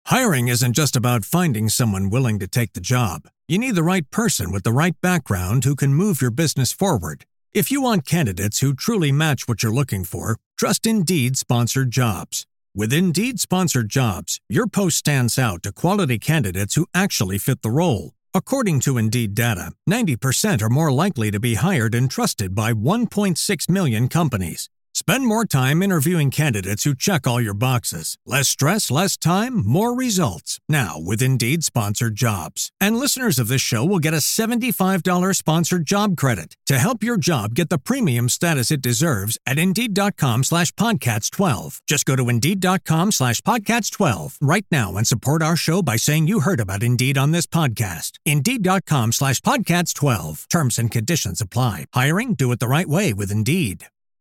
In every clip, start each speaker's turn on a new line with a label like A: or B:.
A: Hiring isn't just about finding someone willing to take the job. You need the right person with the right background who can move your business forward. If you want candidates who truly match what you're looking for, trust Indeed-sponsored jobs. With Indeed-sponsored jobs, your post stands out to quality candidates who actually fit the role. According to Indeed data, 90% are more likely to be hired and trusted by 1.6 million companies. Spend more time interviewing candidates who check all your boxes. Less stress, less time, more results. Now, with Indeed-sponsored jobs. And listeners of this show will get a $75 sponsored job credit to help your job get the premium status it deserves at Indeed.com/Podcasts12. Just go to Indeed.com/Podcasts12 right now and support our show by saying you heard about Indeed on this podcast. Indeed.com/Podcasts12. Terms and conditions apply. Hiring? Do it the right way with Indeed.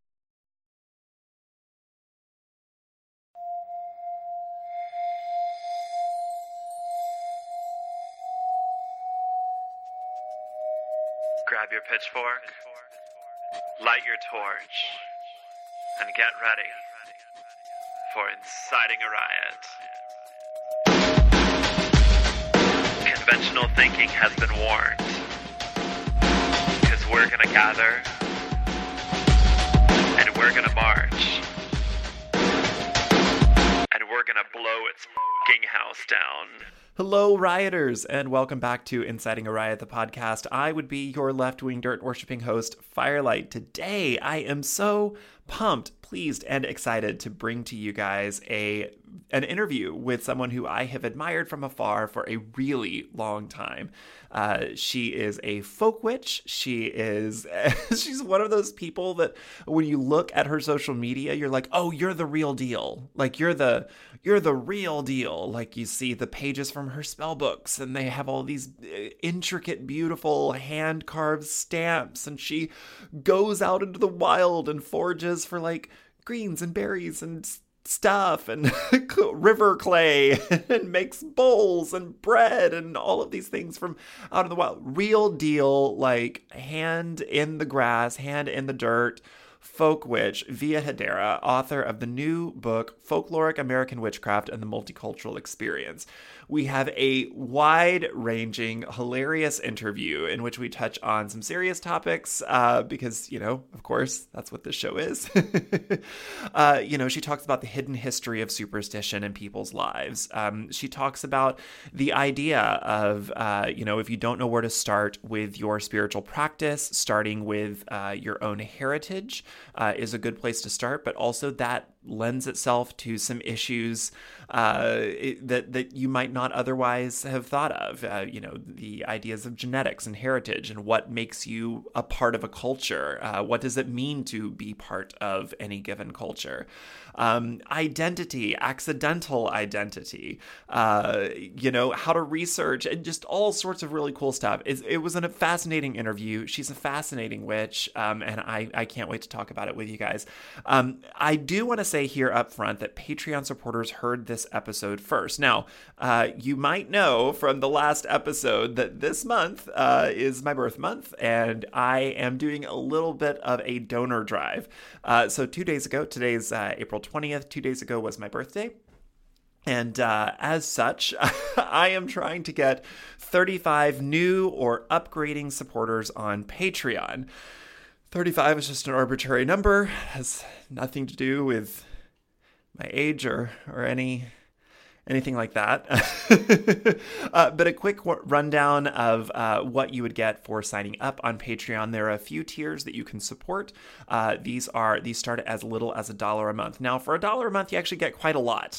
B: Grab your pitchfork, light your torch, and get ready for inciting a riot. Conventional thinking has been warned, because we're gonna gather, and we're gonna march, and we're gonna blow its f***ing house down.
C: Hello, rioters, and welcome back to Inciting a Riot, the podcast. I would be your left-wing dirt-worshipping host, Firelight. Today, I am so pumped, pleased, and excited to bring to you guys an interview with someone who I have admired from afar for a really long time. She is a folk witch. She's one of those people that when you look at her social media, you're like, oh, you're the real deal. Like you're the real deal. Like you see the pages from her spell books and they have all these intricate, beautiful hand-carved stamps, and she goes out into the wild and forages for like greens and berries and stuff and river clay and makes bowls and bread and all of these things from out of the wild. Real deal, like hand in the grass, hand in the dirt, folk witch, Via Hedera, author of the new book, Folkloric American Witchcraft and the Multicultural Experience. We have a wide-ranging, hilarious interview in which we touch on some serious topics because, of course, that's what this show is. She talks about the hidden history of superstition in people's lives. She talks about the idea of, if you don't know where to start with your spiritual practice, starting with your own heritage is a good place to start, but also that lends itself to some issues that you might not otherwise have thought of. The ideas of genetics and heritage and what makes you a part of a culture. What does it mean to be part of any given culture? Identity, accidental identity, how to research, and just all sorts of really cool stuff. It was a fascinating interview. She's a fascinating witch, and I can't wait to talk about it with you guys. I do want to say here up front that Patreon supporters heard this episode first. Now, you might know from the last episode that this month is my birth month, and I am doing a little bit of a donor drive. So 2 days ago, today's April 20th, 2 days ago was my birthday. And as such, I am trying to get 35 new or upgrading supporters on Patreon. 35 is just an arbitrary number, has nothing to do with my age or anything like that. But a quick rundown of what you would get for signing up on Patreon. There are a few tiers that you can support. These start as little as $1 a month. Now, for $1 a month, you actually get quite a lot.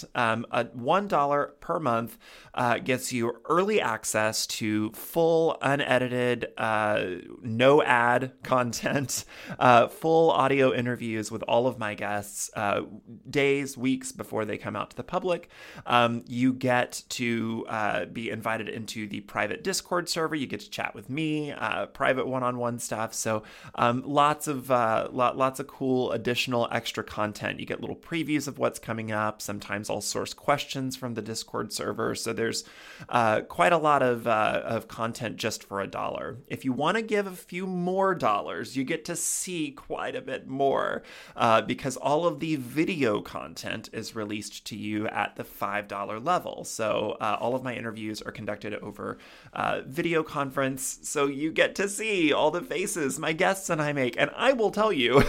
C: $1 per month gets you early access to full, unedited, no ad content, full audio interviews with all of my guests, days, weeks before they come out to the public. You get to be invited into the private Discord server. You get to chat with me, private one-on-one stuff. So lots of cool additional extra content. You get little previews of what's coming up. Sometimes I'll source questions from the Discord server. So there's quite a lot of content just for $1. If you want to give a few more dollars, you get to see quite a bit more because all of the video content is released to you at the $5 $10 level. So all of my interviews are conducted over video conference. So you get to see all the faces my guests and I make. And I will tell you,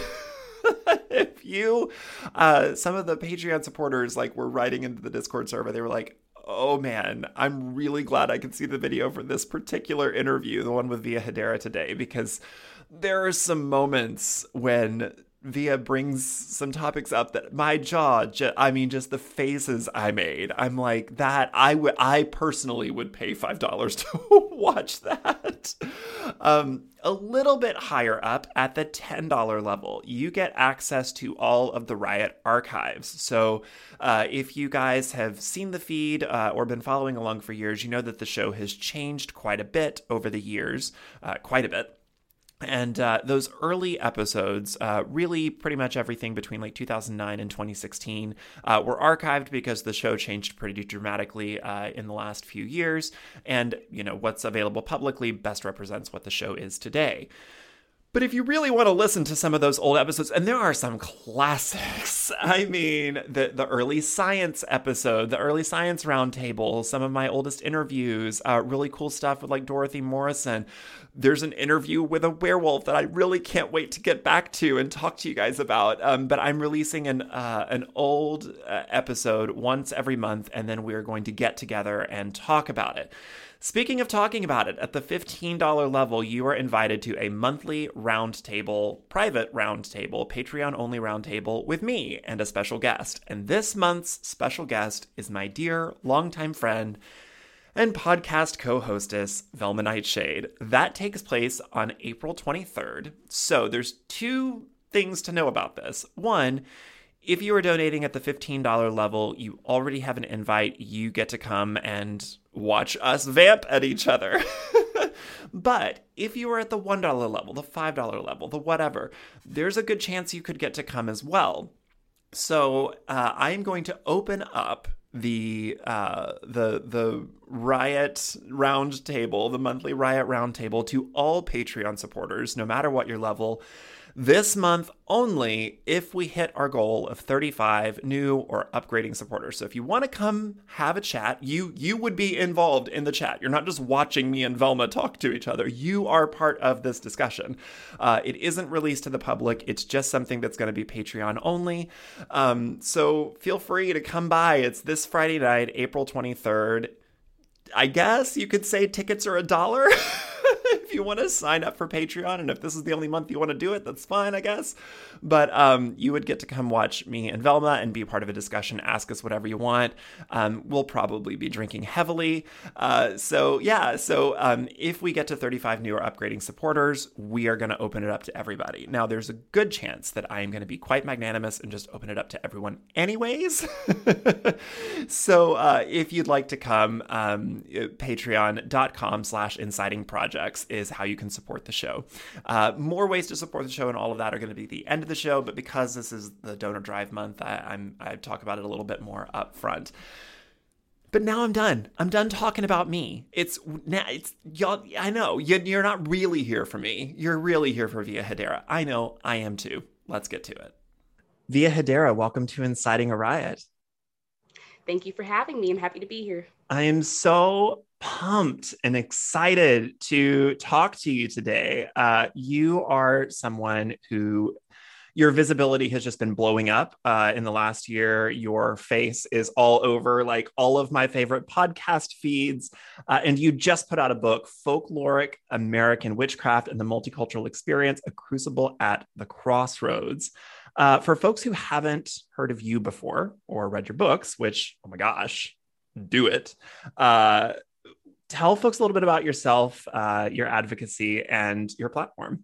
C: if you, some of the Patreon supporters like were writing into the Discord server, they were like, oh man, I'm really glad I could see the video for this particular interview, the one with Via Hedera today, because there are some moments when Via brings some topics up that my jaw, just the faces I made. I'm like, that I personally would pay $5 to watch that. A little bit higher up at the $10 level, you get access to all of the Riot archives. So if you guys have seen the feed or been following along for years, you know that the show has changed quite a bit over the years, quite a bit. And those early episodes, really pretty much everything between like 2009 and 2016, were archived because the show changed pretty dramatically in the last few years. And, you know, what's available publicly best represents what the show is today. But if you really want to listen to some of those old episodes, and there are some classics, I mean, the early science episode, the early science roundtable, some of my oldest interviews, really cool stuff with like Dorothy Morrison. There's an interview with a werewolf that I really can't wait to get back to and talk to you guys about. But I'm releasing an old episode once every month, and then we're going to get together and talk about it. Speaking of talking about it, at the $15 level, you are invited to a monthly roundtable, private roundtable, Patreon-only roundtable with me and a special guest. And this month's special guest is my dear longtime friend and podcast co-hostess, Velma Nightshade. That takes place on April 23rd. So there's two things to know about this. One, if you are donating at the $15 level, you already have an invite. You get to come and watch us vamp at each other. But if you are at the $1 level, the $5 level, the whatever, there's a good chance you could get to come as well. So I am going to open up the Riot Roundtable, the monthly Riot Roundtable, to all Patreon supporters, no matter what your level. This month only if we hit our goal of 35 new or upgrading supporters. So if you want to come have a chat, you would be involved in the chat. You're not just watching me and Velma talk to each other. You are part of this discussion. It isn't released to the public. It's just something that's going to be Patreon only. So feel free to come by. It's this Friday night, April 23rd. I guess you could say tickets are $1. If you want to sign up for Patreon, and if this is the only month you want to do it, that's fine, I guess. But you would get to come watch me and Velma and be part of a discussion, ask us whatever you want. We'll probably be drinking heavily. So if we get to 35 new or upgrading supporters, we are going to open it up to everybody. Now, there's a good chance that I am going to be quite magnanimous and just open it up to everyone anyways. So if you'd like to come, patreon.com/incitingprojects is how you can support the show. More ways to support the show and all of that are going to be at the end of the show, but because this is the donor drive month, I talk about it a little bit more up front. But now I'm done. I'm done talking about me. It's y'all. I know you're not really here for me. You're really here for Via Hedera. I know. I am too. Let's get to it. Via Hedera, welcome to Inciting a Riot.
D: Thank you for having me. I'm happy to be here.
C: I am so pumped and excited to talk to you today. You are someone who your visibility has just been blowing up in the last year. Your face is all over like all of my favorite podcast feeds. And you just put out a book, Folkloric American Witchcraft and the Multicultural Experience, A Crucible at the Crossroads. For folks who haven't heard of you before or read your books, which, oh my gosh, do it. Tell folks a little bit about yourself, your advocacy, and your platform.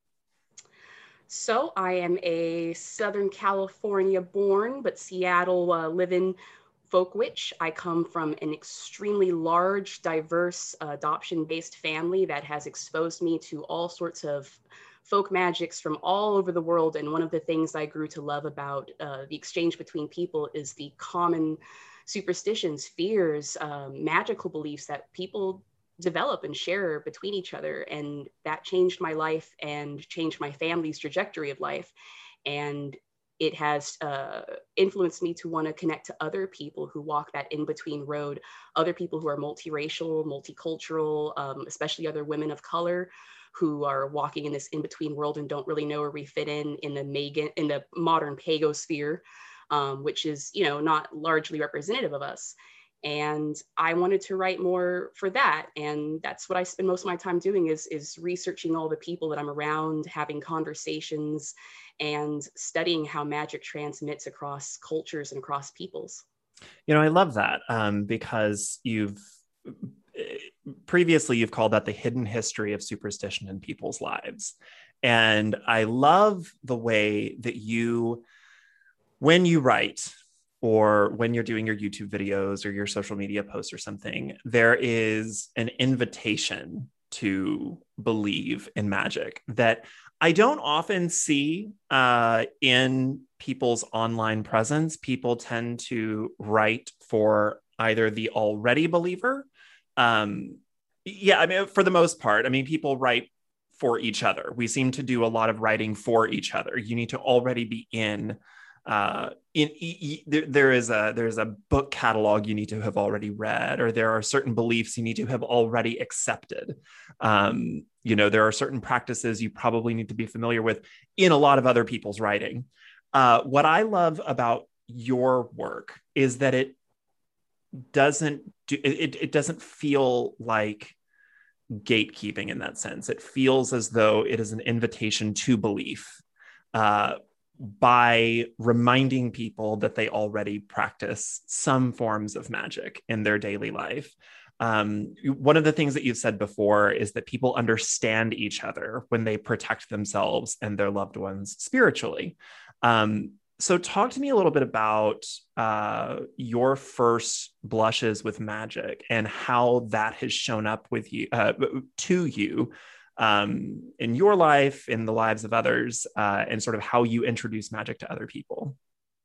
D: So I am a Southern California born, but Seattle living folk witch. I come from an extremely large, diverse, adoption-based family that has exposed me to all sorts of folk magics from all over the world. And one of the things I grew to love about the exchange between people is the common superstitions, fears, magical beliefs that people develop and share between each other. And that changed my life and changed my family's trajectory of life. And it has influenced me to want to connect to other people who walk that in-between road, other people who are multiracial, multicultural, especially other women of color who are walking in this in-between world and don't really know where we fit in the modern pagosphere, which is, not largely representative of us. And I wanted to write more for that. And that's what I spend most of my time doing is researching all the people that I'm around, having conversations, and studying how magic transmits across cultures and across peoples.
C: I love that because previously you've called that the hidden history of superstition in people's lives. And I love the way that when you write, or when you're doing your YouTube videos or your social media posts or something, there is an invitation to believe in magic that I don't often see in people's online presence. People tend to write for either the already believer. For the most part, people write for each other. We seem to do a lot of writing for each other. You need to already be there is a book catalog you need to have already read, or there are certain beliefs you need to have already accepted. There are certain practices you probably need to be familiar with in a lot of other people's writing. What I love about your work is that it doesn't feel like gatekeeping in that sense. It feels as though it is an invitation to belief. By reminding people that they already practice some forms of magic in their daily life. One of the things that you've said before is that people understand each other when they protect themselves and their loved ones spiritually. So talk to me a little bit about your first blushes with magic and how that has shown up with you, to you, in your life, in the lives of others, and sort of how you introduce magic to other people.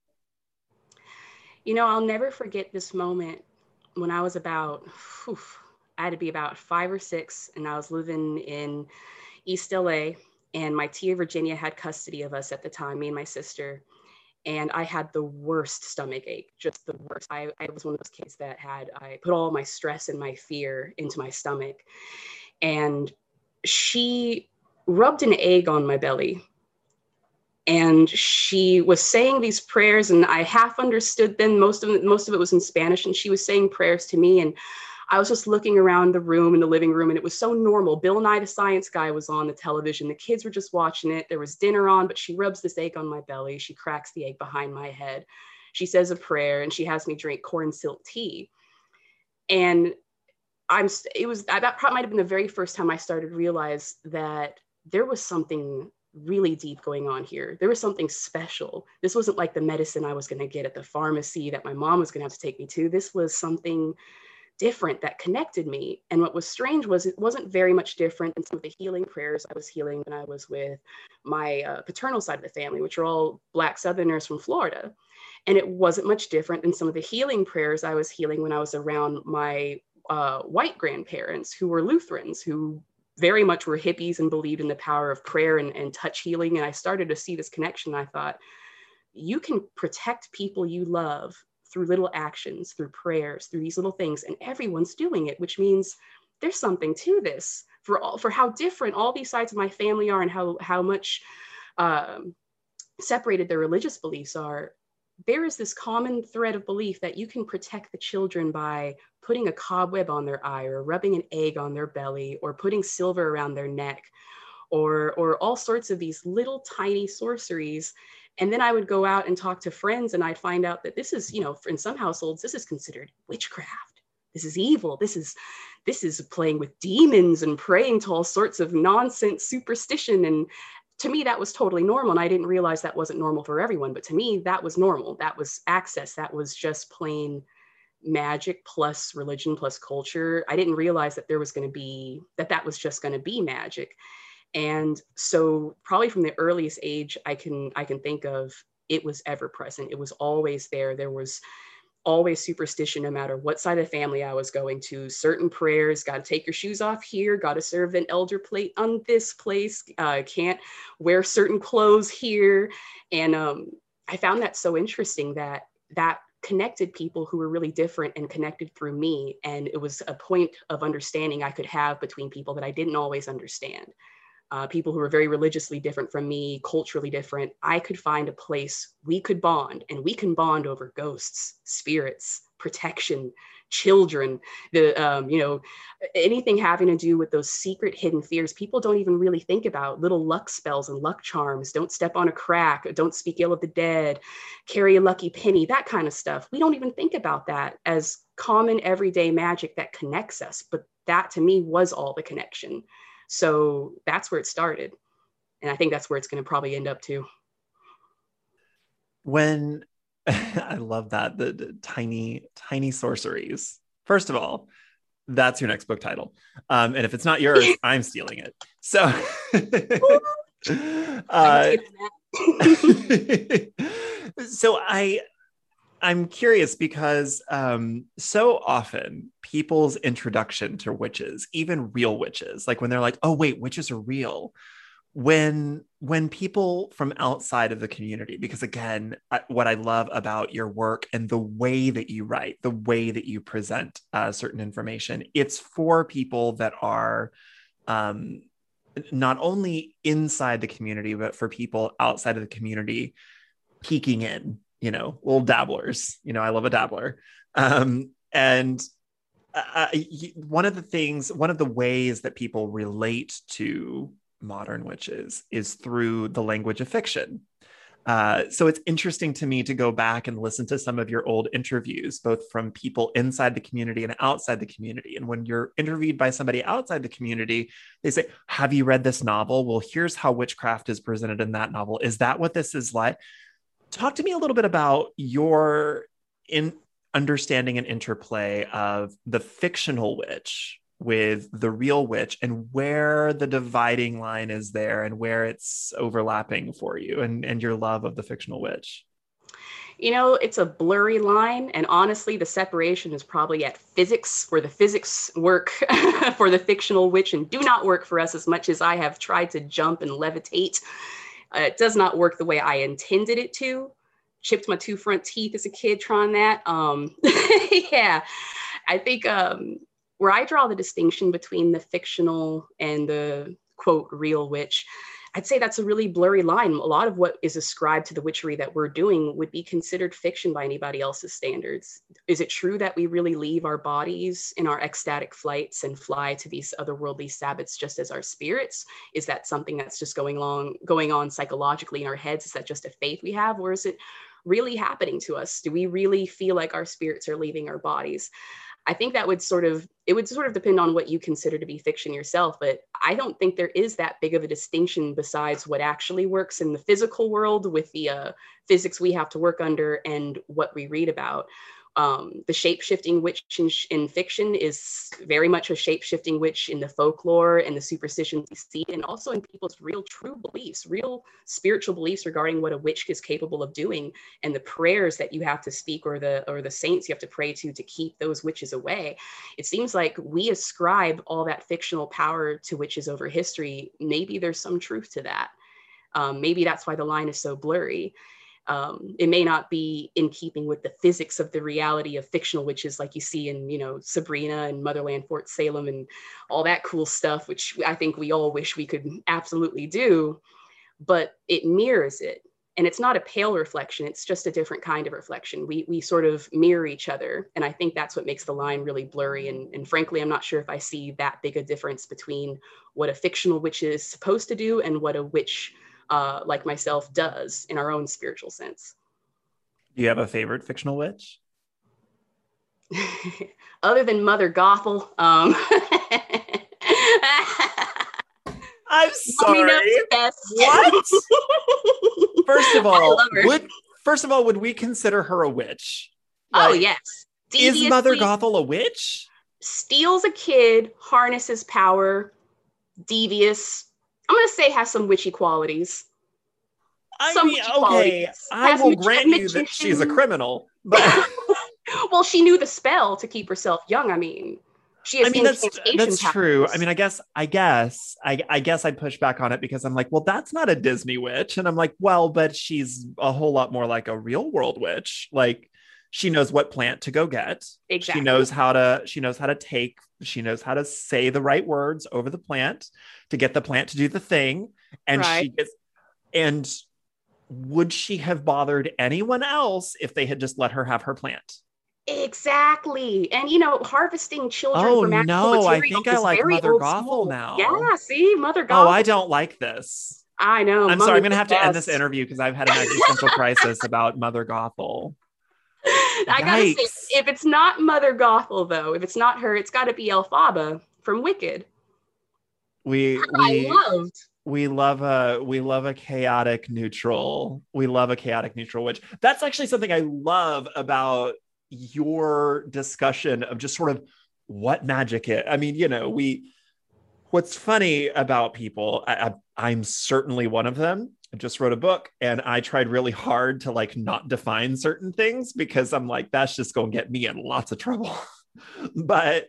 D: I'll never forget this moment when I was I had to be about 5 or 6, and I was living in East LA, and my tia Virginia had custody of us at the time, me and my sister. And I had the worst stomach ache, just the worst. I was one of those kids that I put all my stress and my fear into my stomach. And she rubbed an egg on my belly, and she was saying these prayers, and I half understood them. Most of it was in Spanish, and she was saying prayers to me, and I was just looking around the room, in the living room, and it was so normal. Bill Nye the Science Guy was on the television. The kids were just watching it. There was dinner on, but she rubs this egg on my belly. She cracks the egg behind my head. She says a prayer, and she has me drink corn silk tea. And that might have been the very first time I started to realize that there was something really deep going on here. There was something special. This wasn't like the medicine I was going to get at the pharmacy that my mom was going to have to take me to. This was something different that connected me. And what was strange was it wasn't very much different than some of the healing prayers I was healing when I was with my paternal side of the family, which are all Black Southerners from Florida. And it wasn't much different than some of the healing prayers I was healing when I was around my white grandparents who were Lutherans, who very much were hippies and believed in the power of prayer and touch healing. And I started to see this connection. I thought, you can protect people you love through little actions, through prayers, through these little things, and everyone's doing it, which means there's something to this for how different all these sides of my family are and how much separated their religious beliefs are. There is this common thread of belief that you can protect the children by putting a cobweb on their eye, or rubbing an egg on their belly, or putting silver around their neck, or all sorts of these little tiny sorceries. And then I would go out and talk to friends, and I'd find out that this is, in some households, this is considered witchcraft. This is evil. This is playing with demons and praying to all sorts of nonsense superstition. And to me, that was totally normal. And I didn't realize that wasn't normal for everyone. But to me, that was normal. That was access. That was just plain magic plus religion plus culture. I didn't realize that that was just going to be magic. And so probably from the earliest age I can think of, it was ever present. It was always there. There was always superstition, no matter what side of the family I was going to. Certain prayers, got to take your shoes off here, got to serve an elder plate on this place, can't wear certain clothes here. And I found that so interesting that connected people who were really different and connected through me. And it was a point of understanding I could have between people that I didn't always understand. People who were very religiously different from me, culturally different. I could find a place we could bond, and we can bond over ghosts, spirits, protection, children, anything having to do with those secret hidden fears people don't even really think about. Little luck spells and luck charms. Don't step on a crack. Don't speak ill of the dead. Carry a lucky penny. That kind of stuff. We don't even think about that as common everyday magic that connects us. But that to me was all the connection. So that's where it started. And I think that's where it's going to probably end up too.
C: When I love that, the tiny, tiny sorceries. First of all, that's your next book title. And if it's not yours, I'm stealing it. So, so I'm curious because so often people's introduction to witches, even real witches, like when they're like, oh, wait, witches are real. When people from outside of the community, because again, what I love about your work and the way that you write, the way that you present certain information, it's for people that are not only inside the community, but for people outside of the community peeking in, little dabblers. I love a dabbler. And one of the ways that people relate to modern witches is through the language of fiction. So it's interesting to me to go back and listen to some of your old interviews, both from people inside the community and outside the community. And when you're interviewed by somebody outside the community, they say, have you read this novel? Well, here's how witchcraft is presented in that novel. Is that what this is like? Talk to me a little bit about your understanding and interplay of the fictional witch with the real witch, and where the dividing line is there and where it's overlapping for you and your love of the fictional witch.
D: It's a blurry line. And honestly, the separation is probably at physics, where the physics work for the fictional witch and do not work for us as much as I have tried to jump and levitate. It does not work the way I intended it to. Chipped my 2 front teeth as a kid trying that. Yeah, I think where I draw the distinction between the fictional and the quote real witch, I'd say that's a really blurry line. A lot of what is ascribed to the witchery that we're doing would be considered fiction by anybody else's standards. Is it true that we really leave our bodies in our ecstatic flights and fly to these otherworldly Sabbats just as our spirits? Is that something that's just going on psychologically in our heads? Is that just a faith we have? Or is it really happening to us? Do we really feel like our spirits are leaving our bodies? I think that would sort of depend on what you consider to be fiction yourself, but I don't think there is that big of a distinction besides what actually works in the physical world with the physics we have to work under and what we read about. The shape-shifting witch in fiction is very much a shape-shifting witch in the folklore and the superstitions we see, and also in people's real true beliefs, real spiritual beliefs regarding what a witch is capable of doing, and the prayers that you have to speak or the saints you have to pray to keep those witches away. It seems like we ascribe all that fictional power to witches over history. Maybe there's some truth to that. Maybe that's why the line is so blurry. It may not be in keeping with the physics of the reality of fictional witches like you see in, Sabrina and Motherland Fort Salem and all that cool stuff, which I think we all wish we could absolutely do, but it mirrors it. And it's not a pale reflection. It's just a different kind of reflection. We sort of mirror each other. And I think that's what makes the line really blurry. And frankly, I'm not sure if I see that big a difference between what a fictional witch is supposed to do and what a witch like myself does in our own spiritual sense.
C: Do you have a favorite fictional witch?
D: Other than Mother Gothel.
C: I'm sorry. What? First of all, would we consider her a witch?
D: Oh, yes.
C: Is Mother Gothel a witch?
D: Steals a kid, harnesses power, devious. I'm going to say has some witchy qualities.
C: I will grant you that she's a criminal. But
D: well, she knew the spell to keep herself young. I mean, She has
C: I mean,
D: incantation
C: that's true. I
D: powers.
C: mean, I guess I'd push back on it because I'm like, well, that's not a Disney witch, and I'm like, well, but she's a whole lot more like a real world witch. Like, she knows what plant to go get.
D: Exactly.
C: She knows how to take. She knows how to say the right words over the plant to get the plant to do the thing, and
D: Right.
C: she gets. And would she have bothered anyone else if they had just let her have her plant?
D: Exactly. And harvesting children
C: Oh
D: for magical
C: no, I
D: material
C: think I
D: is
C: like
D: very
C: Mother
D: old
C: Gothel
D: school. Yeah,
C: now.
D: see, Mother
C: Oh, I
D: Gothel.
C: don't like this.
D: I know,
C: I'm sorry, I'm
D: Mother's
C: going to
D: the
C: have to end this
D: best.
C: interview because I've had an existential crisis about Mother Gothel.
D: I gotta say,
C: Yikes.
D: if it's not Mother Gothel, though, if it's not her, it's got to be Elphaba from Wicked.
C: We
D: I
C: we
D: loved.
C: we love a chaotic neutral. We love a chaotic neutral witch. That's actually something I love about your discussion of just sort of what magic is. I mean, we what's funny about people, I'm certainly one of them. I just wrote a book and I tried really hard to like not define certain things because I'm like, that's just going to get me in lots of trouble. But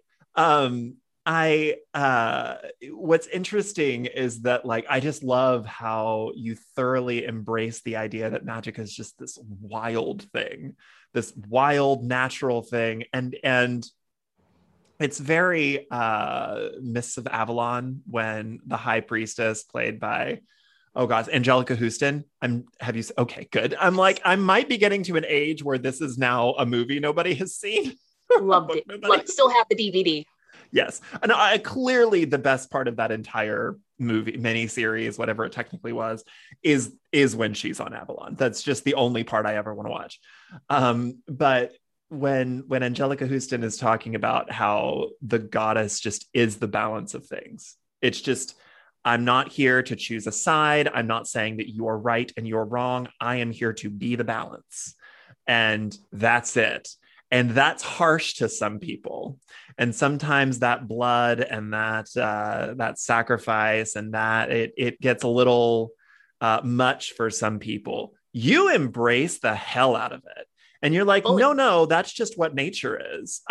C: I what's interesting is that like I just love how you thoroughly embrace the idea that magic is just this wild thing, this wild natural thing, and it's very Mists of Avalon when the High Priestess, played by, oh gosh, Angelica Houston. Okay, good. I'm like, I might be getting to an age where this is now a movie nobody has seen.
D: Loved it. Still have the DVD.
C: Yes. And clearly the best part of that entire movie, miniseries, whatever it technically was, is when she's on Avalon. That's just the only part I ever want to watch. But when Angelica Houston is talking about how the goddess just is the balance of things, it's just, I'm not here to choose a side. I'm not saying that you're right and you're wrong. I am here to be the balance. And that's it. And that's harsh to some people. And sometimes that blood and that sacrifice and that it gets a little much for some people. You embrace the hell out of it. And you're like,
D: Fully.
C: no, that's just what nature is.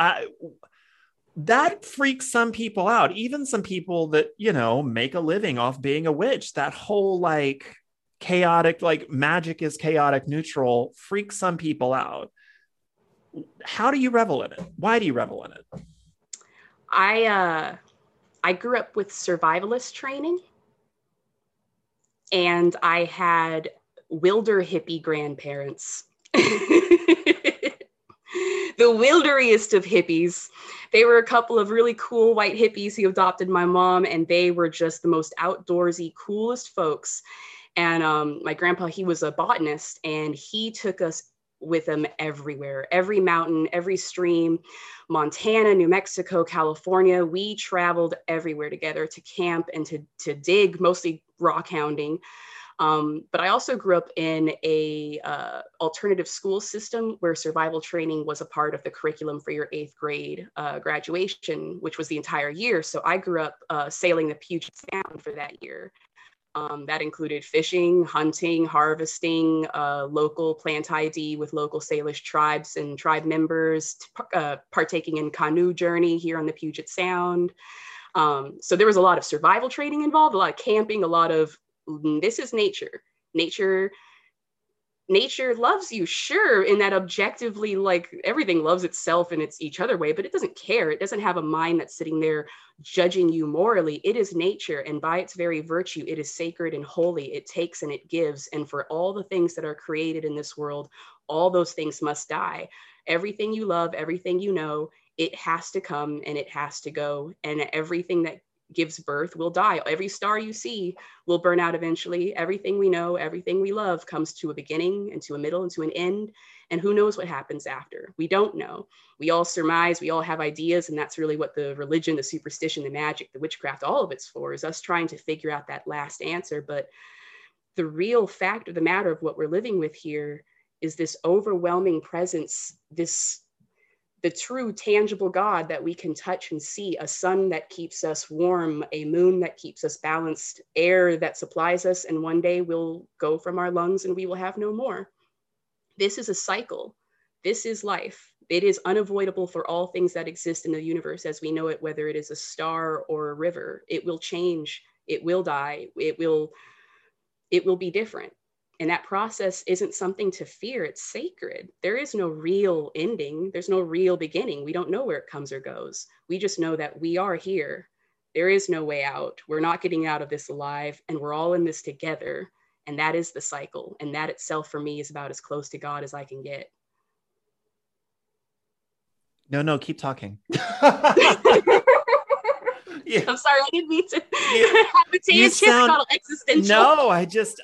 C: That freaks some people out, even some people that, make a living off being a witch. That whole like chaotic, like magic is chaotic neutral, freaks some people out. How do you revel in it? Why do you revel in it?
D: I grew up with survivalist training, and I had wilder hippie grandparents. The wilderiest of hippies. They were a couple of really cool white hippies who adopted my mom, and they were just the most outdoorsy, coolest folks. And my grandpa, he was a botanist, and he took us with him everywhere, every mountain, every stream, Montana, New Mexico, California. We traveled everywhere together to camp and to dig, mostly rock hounding. But I also grew up in a alternative school system where survival training was a part of the curriculum for your 8th grade graduation, which was the entire year. So I grew up sailing the Puget Sound for that year. That included fishing, hunting, harvesting, local plant ID with local Salish tribes and tribe members, partaking in canoe journey here on the Puget Sound. So there was a lot of survival training involved, a lot of camping, a lot of, this is nature. Nature loves you, sure, in that objectively, like, everything loves itself and it's each other way, but it doesn't care. It doesn't have a mind that's sitting there judging you morally. It is nature, and by its very virtue, it is sacred and holy. It takes and it gives, and for all the things that are created in this world, all those things must die. Everything you love, everything you know, it has to come and it has to go, and everything that gives birth will die. Every star you see will burn out eventually. Everything we know, everything we love comes to a beginning and to a middle and to an end. And who knows what happens after? We don't know. We all surmise, we all have ideas, and that's really what the religion, the superstition, the magic, the witchcraft, all of it's for, is us trying to figure out that last answer. But the real fact of the matter of what we're living with here is this overwhelming presence, the true tangible God that we can touch and see, a sun that keeps us warm, a moon that keeps us balanced, air that supplies us, and one day we'll go from our lungs and we will have no more. This is a cycle. This is life. It is unavoidable for all things that exist in the universe as we know it, whether it is a star or a river. It will change, it will die, it will be different. And that process isn't something to fear, it's sacred. There is no real ending, there's no real beginning. We don't know where it comes or goes. We just know that we are here. There is no way out. We're not getting out of this alive, and we're all in this together. And that is the cycle. And that itself for me is about as close to God as I can get.
C: No, keep talking.
D: Yeah. I'm sorry, I didn't mean to have a tangent called existential.
C: No, I just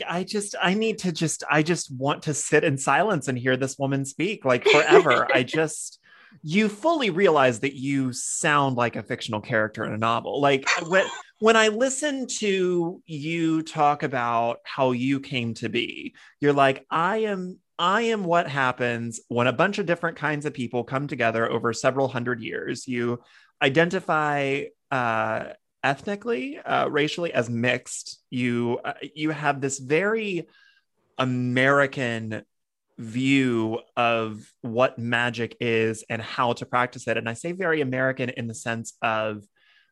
C: want to sit in silence and hear this woman speak like forever. You fully realize that you sound like a fictional character in a novel. Like when I listen to you talk about how you came to be, you're like, I am what happens when a bunch of different kinds of people come together over several hundred years. You identify ethnically, racially as mixed. You have this very American view of what magic is and how to practice it. And I say very American in the sense of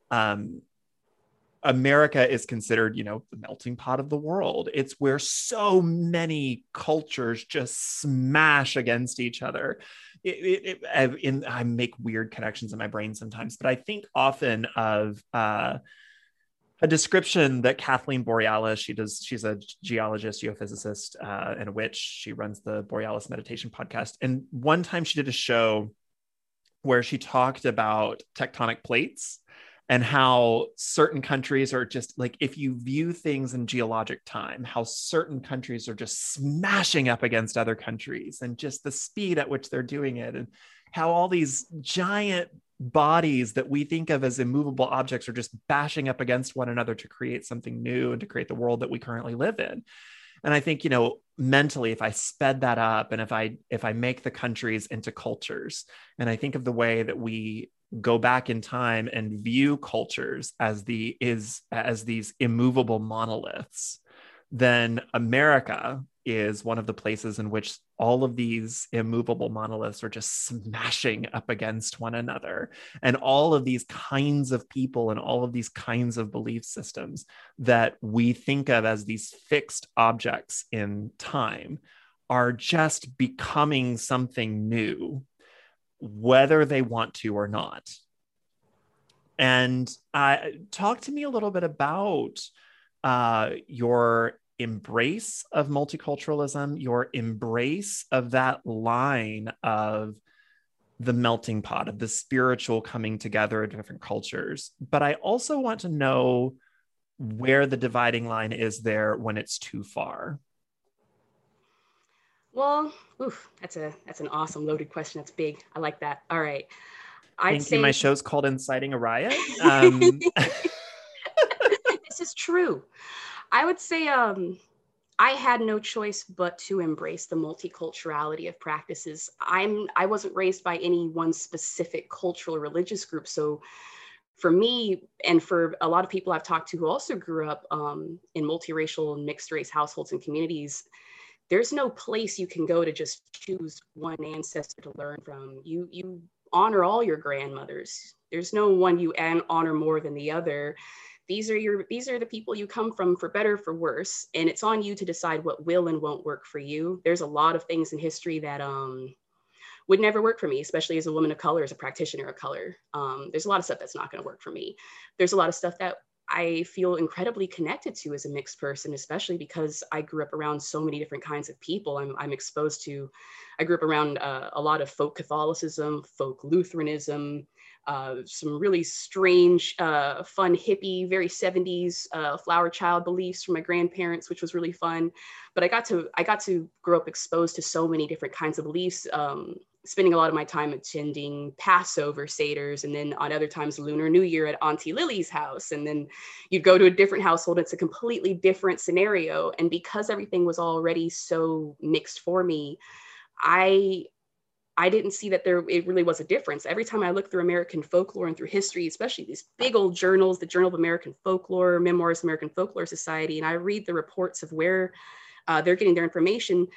C: America is considered, the melting pot of the world. It's where so many cultures just smash against each other. I make weird connections in my brain sometimes, but I think often of a description that Kathleen Borealis, she's a geologist, geophysicist, and a witch. She runs the Borealis Meditation podcast. And one time she did a show where she talked about tectonic plates and how certain countries are just like, if you view things in geologic time, how certain countries are just smashing up against other countries and just the speed at which they're doing it, and how all these giant bodies that we think of as immovable objects are just bashing up against one another to create something new and to create the world that we currently live in. And I think, mentally, if I sped that up and if I make the countries into cultures, and I think of the way that we go back in time and view cultures as these immovable monoliths, then America is one of the places in which all of these immovable monoliths are just smashing up against one another. And all of these kinds of people and all of these kinds of belief systems that we think of as these fixed objects in time are just becoming something new, whether they want to or not. And talk to me a little bit about your embrace of multiculturalism, your embrace of that line of the melting pot, of the spiritual coming together of different cultures. But I also want to know where the dividing line is there when it's too far.
D: Well, that's an awesome loaded question. That's big. I like that. All right.
C: Thank you. My show's called Inciting a Riot.
D: This is true. I would say I had no choice but to embrace the multiculturality of practices. I wasn't raised by any one specific cultural or religious group. So for me, and for a lot of people I've talked to who also grew up in multiracial and mixed race households and communities, there's no place you can go to just choose one ancestor to learn from. You honor all your grandmothers. There's no one you honor more than the other. These are the people you come from, for better, for worse. And it's on you to decide what will and won't work for you. There's a lot of things in history that would never work for me, especially as a woman of color, as a practitioner of color. There's a lot of stuff that's not going to work for me. There's a lot of stuff that I feel incredibly connected to as a mixed person, especially because I grew up around so many different kinds of people. I grew up around a lot of folk Catholicism, folk Lutheranism, some really strange, fun, hippie, very 70s flower child beliefs from my grandparents, which was really fun. But I got to grow up exposed to so many different kinds of beliefs, spending a lot of my time attending Passover Seders, and then on other times Lunar New Year at Auntie Lily's house. And then you'd go to a different household, it's a completely different scenario. And because everything was already so mixed for me, I didn't see that it really was a difference. Every time I look through American folklore and through history, especially these big old journals, the Journal of American Folklore, Memoirs of American Folklore Society, and I read the reports of where they're getting their information,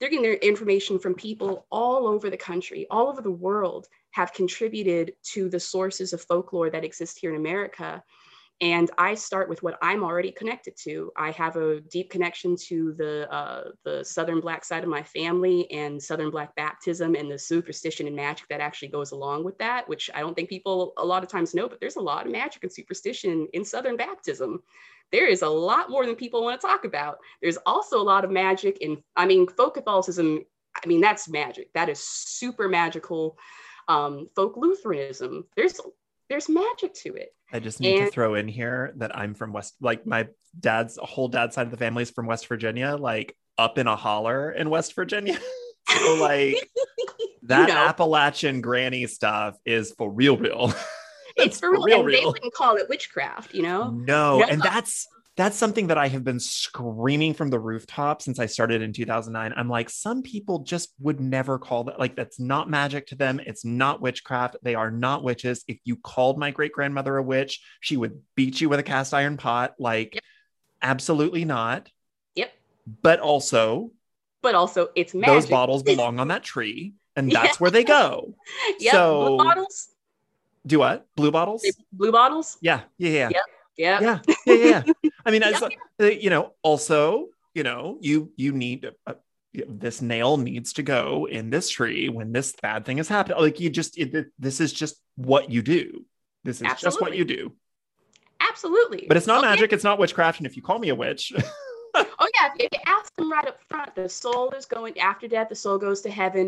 D: they're getting their information from people all over the country, all over the world, have contributed to the sources of folklore that exist here in America. And I start with what I'm already connected to. I have a deep connection to the Southern Black side of my family and Southern Black baptism and the superstition and magic that actually goes along with that, which I don't think people a lot of times know, but there's a lot of magic and superstition in Southern baptism. There is a lot more than people want to talk about. There's also a lot of magic in, folk Catholicism. That's magic. That is super magical. Folk Lutheranism, there's magic to it.
C: I just need to throw in here that I'm from West, like my whole dad's side of the family is from West Virginia, like up in a holler in West Virginia. So like that Appalachian granny stuff is for real.
D: It's for real. And they wouldn't call it witchcraft,
C: No. And that's something that I have been screaming from the rooftop since I started in 2009. I'm like, some people just would never call that. Like, that's not magic to them. It's not witchcraft. They are not witches. If you called my great grandmother a witch, she would beat you with a cast iron pot. Like, Absolutely not.
D: Yep.
C: But also,
D: it's magic.
C: Those bottles belong on that tree, and that's where they go.
D: Yep.
C: So,
D: blue bottles.
C: Do what? Blue bottles?
D: Blue bottles?
C: Yeah.
D: Yep.
C: Yeah. I mean, also, you need this nail needs to go in this tree when this bad thing is happening. Like this is just what you do. This is just what you do.
D: Absolutely.
C: But it's not magic. It's not witchcraft. And if you call me a witch.
D: Oh yeah. If you ask them right up front, the soul is going after death. The soul goes to heaven.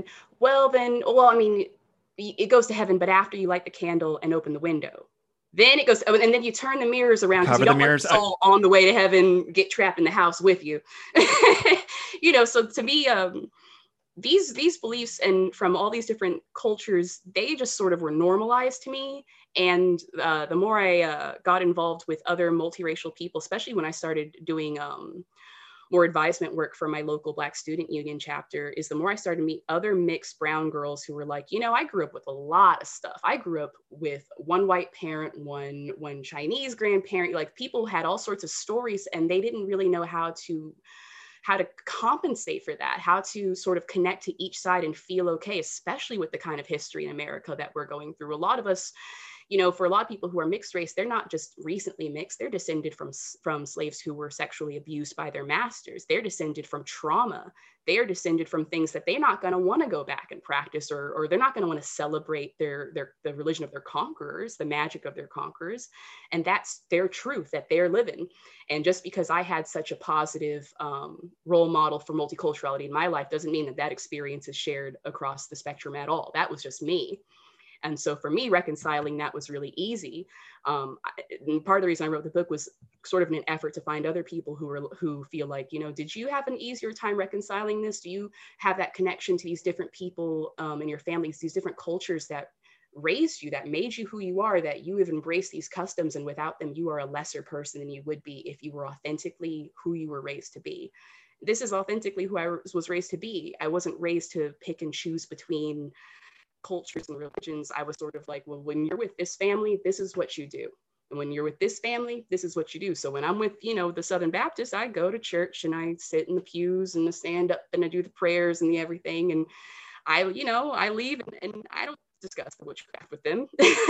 D: It goes to heaven, but after you light the candle and open the window. Then it goes, and then you turn the mirrors around because you don't want the soul on the way to heaven get trapped in the house with you. So to me, these beliefs and from all these different cultures, they just sort of were normalized to me. And the more I got involved with other multiracial people, especially when I started doing more advisement work for my local Black Student Union chapter, is the more I started to meet other mixed brown girls who were like, I grew up with a lot of stuff. I grew up with one white parent, one Chinese grandparent, like people had all sorts of stories and they didn't really know how to compensate for that, how to sort of connect to each side and feel okay, especially with the kind of history in America that we're going through. A lot of us, for a lot of people who are mixed race, they're not just recently mixed, they're descended from slaves who were sexually abused by their masters. They're descended from trauma. They are descended from things that they're not going to want to go back and practice, or they're not going to want to celebrate the religion of their conquerors, the magic of their conquerors. And that's their truth that they're living. And just because I had such a positive role model for multiculturality in my life doesn't mean that experience is shared across the spectrum at all. That was just me. And so for me, reconciling that was really easy. And part of the reason I wrote the book was sort of in an effort to find other people who feel like, did you have an easier time reconciling this? Do you have that connection to these different people in your families, these different cultures that raised you, that made you who you are, that you have embraced these customs, and without them, you are a lesser person than you would be if you were authentically who you were raised to be. This is authentically who I was raised to be. I wasn't raised to pick and choose between cultures and religions. I was sort of like, well, when you're with this family, this is what you do. And when you're with this family, this is what you do. So when I'm with, the Southern Baptists, I go to church and I sit in the pews and I stand up and I do the prayers and the everything. And I leave and I don't discuss the witchcraft with them.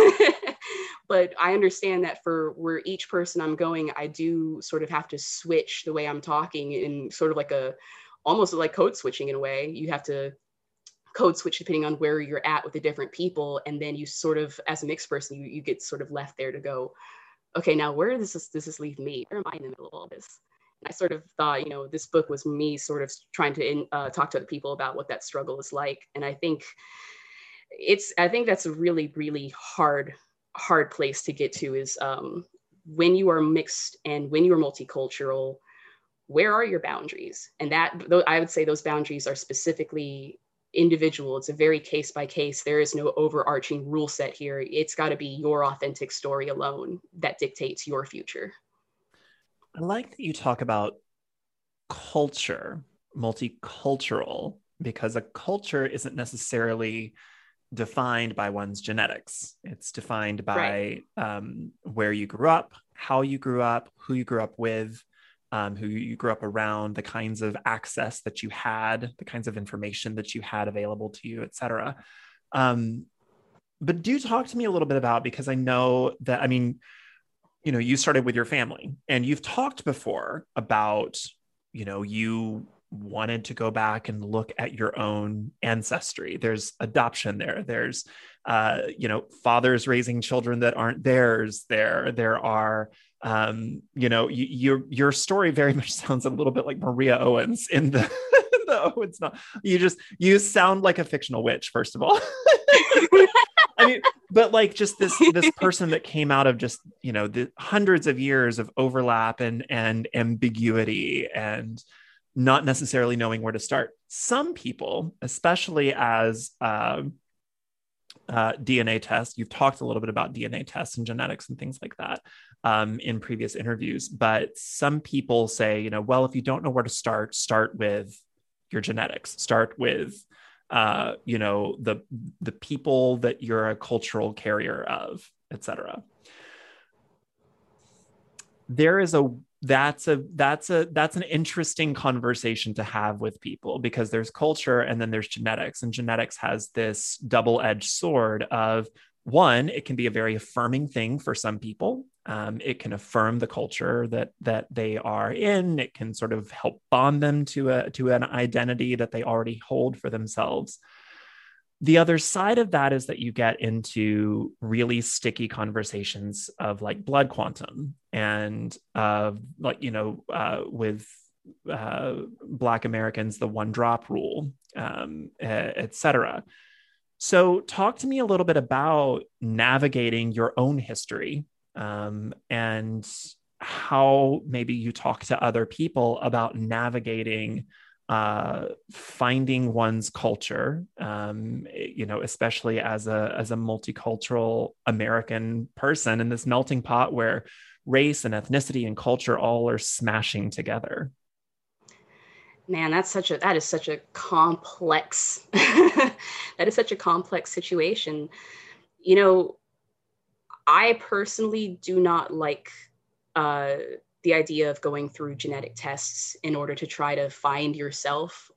D: But I understand that for where each person I'm going, I do sort of have to switch the way I'm talking in sort of like almost like code switching in a way. You have to code switch depending on where you're at with the different people. And then you sort of, as a mixed person, you get sort of left there to go, okay, now where does this leave me? Where am I in the middle of all this? And I sort of thought, this book was me sort of trying to talk to other people about what that struggle is like. And I think that's a really, really hard place to get to is when you are mixed and when you are multicultural, where are your boundaries? And that, I would say those boundaries are specifically individual. It's a very case by case. There is no overarching rule set here. It's got to be your authentic story alone that dictates your future.
C: I like that you talk about culture, multicultural, because a culture isn't necessarily defined by one's genetics. It's defined by where you grew up, how you grew up, who you grew up with. who you grew up around, the kinds of access that you had, the kinds of information that you had available to you, et cetera. But do talk to me a little bit about, because I know that, I mean, you know, you started with your family and you've talked before about, you know, you wanted to go back and look at your own ancestry. There's adoption there. There's, you know, fathers raising children that aren't theirs there. There are, you know, your story very much sounds a little bit like Maria Owens in the, the Owens. Not, you sound like a fictional witch, first of all. I mean, but like just this person that came out of just, you know, the hundreds of years of overlap and ambiguity and not necessarily knowing where to start. Some people, especially as DNA tests, you've talked a little bit about DNA tests and genetics and things like that in previous interviews, but some people say, you know, well, if you don't know where to start with your genetics, start with you know, the people that you're a cultural carrier of, etc. That's an interesting conversation to have with people, because there's culture and then there's genetics, and genetics has this double-edged sword of, one, it can be a very affirming thing for some people. It can affirm the culture that they are in. It can sort of help bond them to an identity that they already hold for themselves. The other side of that is that you get into really sticky conversations of like blood quantum and like, you know, with Black Americans, the one drop rule, et cetera. So talk to me a little bit about navigating your own history and how maybe you talk to other people about navigating finding one's culture, you know, especially as a multicultural American person in this melting pot where race and ethnicity and culture all are smashing together.
D: Man, that is such a complex that is such a complex situation. You know, I personally do not like the idea of going through genetic tests in order to try to find yourself.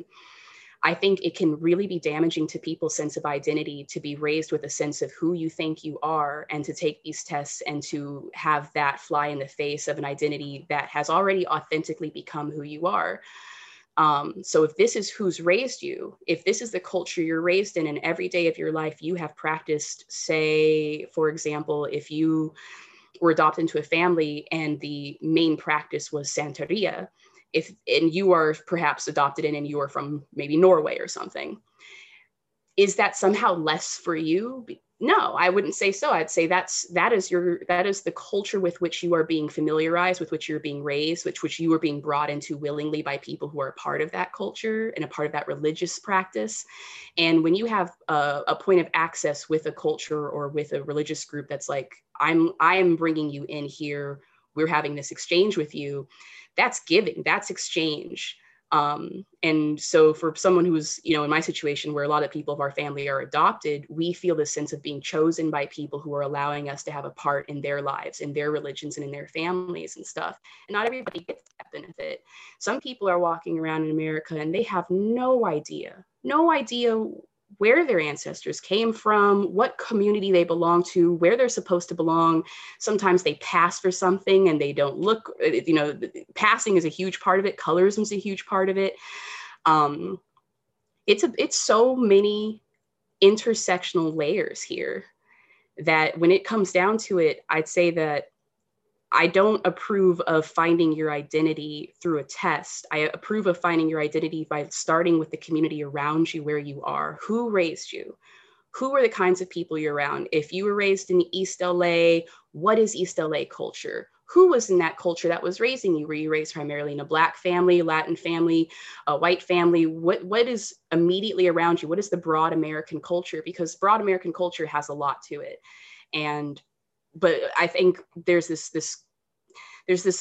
D: I think it can really be damaging to people's sense of identity to be raised with a sense of who you think you are, and to take these tests and to have that fly in the face of an identity that has already authentically become who you are. So if this is who's raised you, if this is the culture you're raised in, and every day of your life you have practiced, say, for example, if you were adopted into a family and the main practice was Santeria, and you are perhaps adopted in and you are from maybe Norway or something, is that somehow less for you? No, I wouldn't say so. I'd say that is the culture with which you are being familiarized, with which you're being raised, which you are being brought into willingly by people who are a part of that culture and a part of that religious practice. And when you have a point of access with a culture or with a religious group that's like, I'm bringing you in here, we're having this exchange with you, that's giving, that's exchange. And so for someone who's, you know, in my situation where a lot of people of our family are adopted, we feel this sense of being chosen by people who are allowing us to have a part in their lives, in their religions, and in their families and stuff. And not everybody gets that benefit. Some people are walking around in America and they have no idea where their ancestors came from, what community they belong to, where they're supposed to belong. Sometimes they pass for something and they don't look, you know, passing is a huge part of it. Colorism is a huge part of it. It's so many intersectional layers here that when it comes down to it, I'd say that I don't approve of finding your identity through a test. I approve of finding your identity by starting with the community around you, where you are. Who raised you? Who are the kinds of people you're around? If you were raised in East LA, what is East LA culture? Who was in that culture that was raising you? Were you raised primarily in a Black family, Latin family, a white family? What is immediately around you? What is the broad American culture? Because broad American culture has a lot to it. But I think there's this,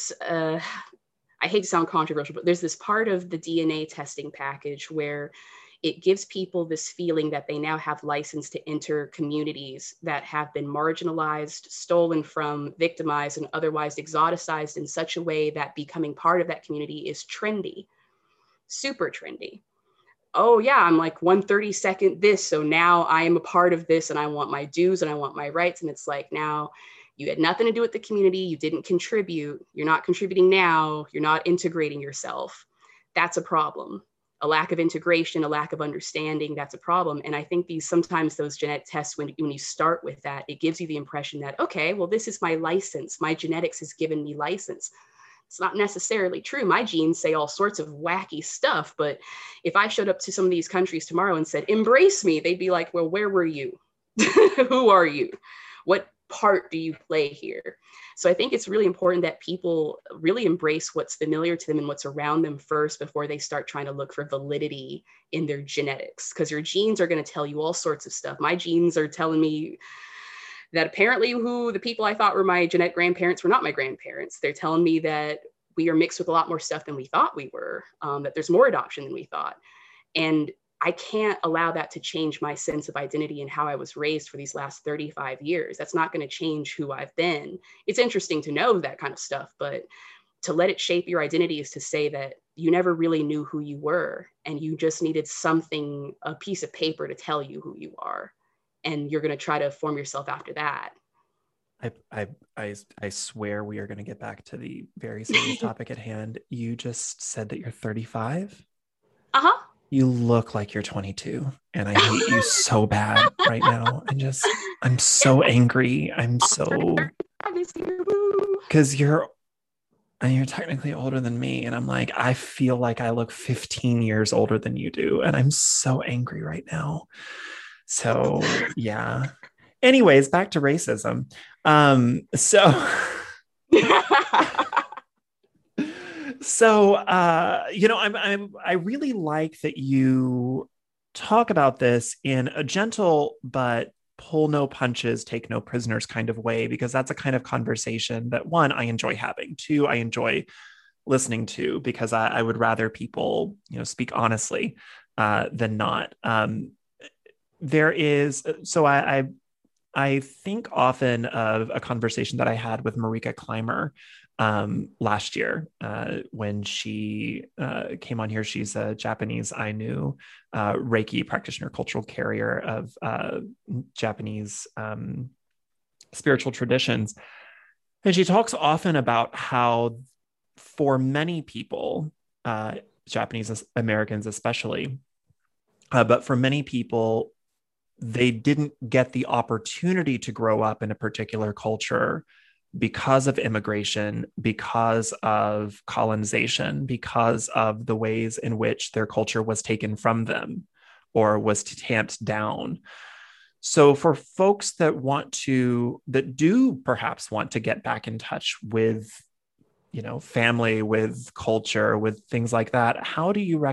D: I hate to sound controversial, but there's this part of the DNA testing package where it gives people this feeling that they now have license to enter communities that have been marginalized, stolen from, victimized, and otherwise exoticized in such a way that becoming part of that community is trendy, super trendy. Oh yeah, I'm like 132nd this, so now I am a part of this and I want my dues and I want my rights. And it's like, now you had nothing to do with the community, you didn't contribute, you're not contributing now, you're not integrating yourself. That's a problem. A lack of integration, a lack of understanding, that's a problem. And I think sometimes those genetic tests, when you start with that, it gives you the impression that, okay, well, this is my license. My genetics has given me license. It's not necessarily true. My genes say all sorts of wacky stuff, but if I showed up to some of these countries tomorrow and said, embrace me, they'd be like, well, where were you? Who are you? What part do you play here? So I think it's really important that people really embrace what's familiar to them and what's around them first before they start trying to look for validity in their genetics, because your genes are going to tell you all sorts of stuff. My genes are telling me that apparently the people I thought were my genetic grandparents were not my grandparents. They're telling me that we are mixed with a lot more stuff than we thought we were, that there's more adoption than we thought. And I can't allow that to change my sense of identity and how I was raised for these last 35 years. That's not going to change who I've been. It's interesting to know that kind of stuff, but to let it shape your identity is to say that you never really knew who you were and you just needed something, a piece of paper to tell you who you are. And you're going to try to form yourself after that.
C: I swear we are going to get back to the very serious topic at hand. You just said that you're 35.
D: Uh-huh.
C: You look like you're 22 and I hate you so bad right now. I'm so angry. I'm so, because you're technically older than me. And I'm like, I feel like I look 15 years older than you do. And I'm so angry right now. So yeah. Anyways, back to racism. I really like that you talk about this in a gentle but pull no punches, take no prisoners kind of way, because that's a kind of conversation that, one, I enjoy having, two, I enjoy listening to, because I would rather people, speak honestly than not. I think often of a conversation that I had with Marika Clymer last year when she came on here. She's a Japanese Ainu Reiki practitioner, cultural carrier of Japanese spiritual traditions. And she talks often about how for many people, Japanese Americans especially, but for many people, they didn't get the opportunity to grow up in a particular culture because of immigration, because of colonization, because of the ways in which their culture was taken from them or was tamped down. So for folks that do perhaps want to get back in touch with, family, with culture, with things like that, how do you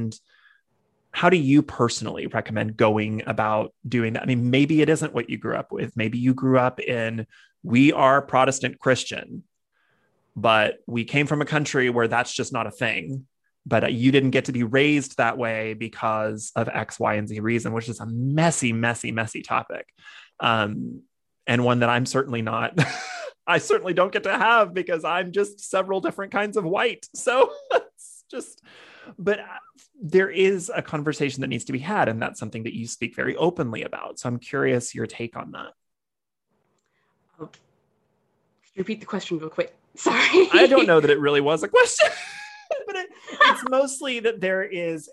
C: personally recommend going about doing that? I mean, maybe it isn't what you grew up with. Maybe you grew up in, we are Protestant Christian, but we came from a country where that's just not a thing. But you didn't get to be raised that way because of X, Y, and Z reason, which is a messy, messy, messy topic. And one that I'm certainly not, I certainly don't get to have, because I'm just several different kinds of white. So it's just, but there is a conversation that needs to be had, and that's something that you speak very openly about. So I'm curious your take on that.
D: Could you repeat the question real quick? Sorry.
C: I don't know that it really was a question, but it's mostly that there is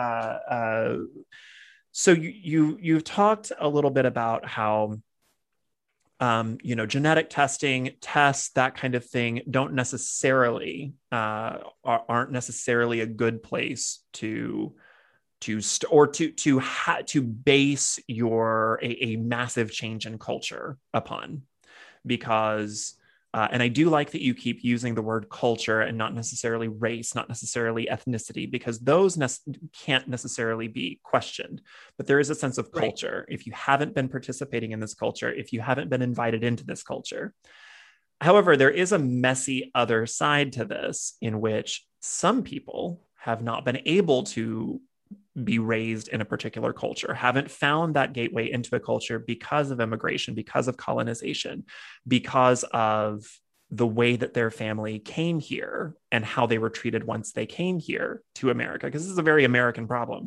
C: so you've talked a little bit about how genetic testing, tests, that kind of thing don't necessarily aren't necessarily a good place to base a massive change in culture upon, because and I do like that you keep using the word culture and not necessarily race, not necessarily ethnicity, because those can't necessarily be questioned. But there is a sense of culture. Right. If you haven't been participating in this culture, if you haven't been invited into this culture. However, there is a messy other side to this, in which some people have not been able to be raised in a particular culture, haven't found that gateway into a culture because of immigration, because of colonization, because of the way that their family came here and how they were treated once they came here to America, because this is a very American problem.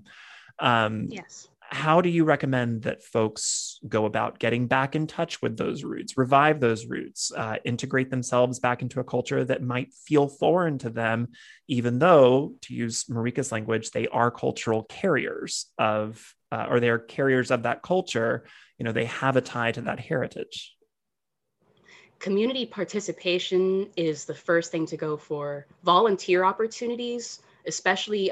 D: Yes.
C: How do you recommend that folks go about getting back in touch with those roots, revive those roots, integrate themselves back into a culture that might feel foreign to them, even though, to use Marika's language, they are cultural carriers of, or they are carriers of that culture. You know, they have a tie to that heritage.
D: Community participation is the first thing to go for. Volunteer opportunities, especially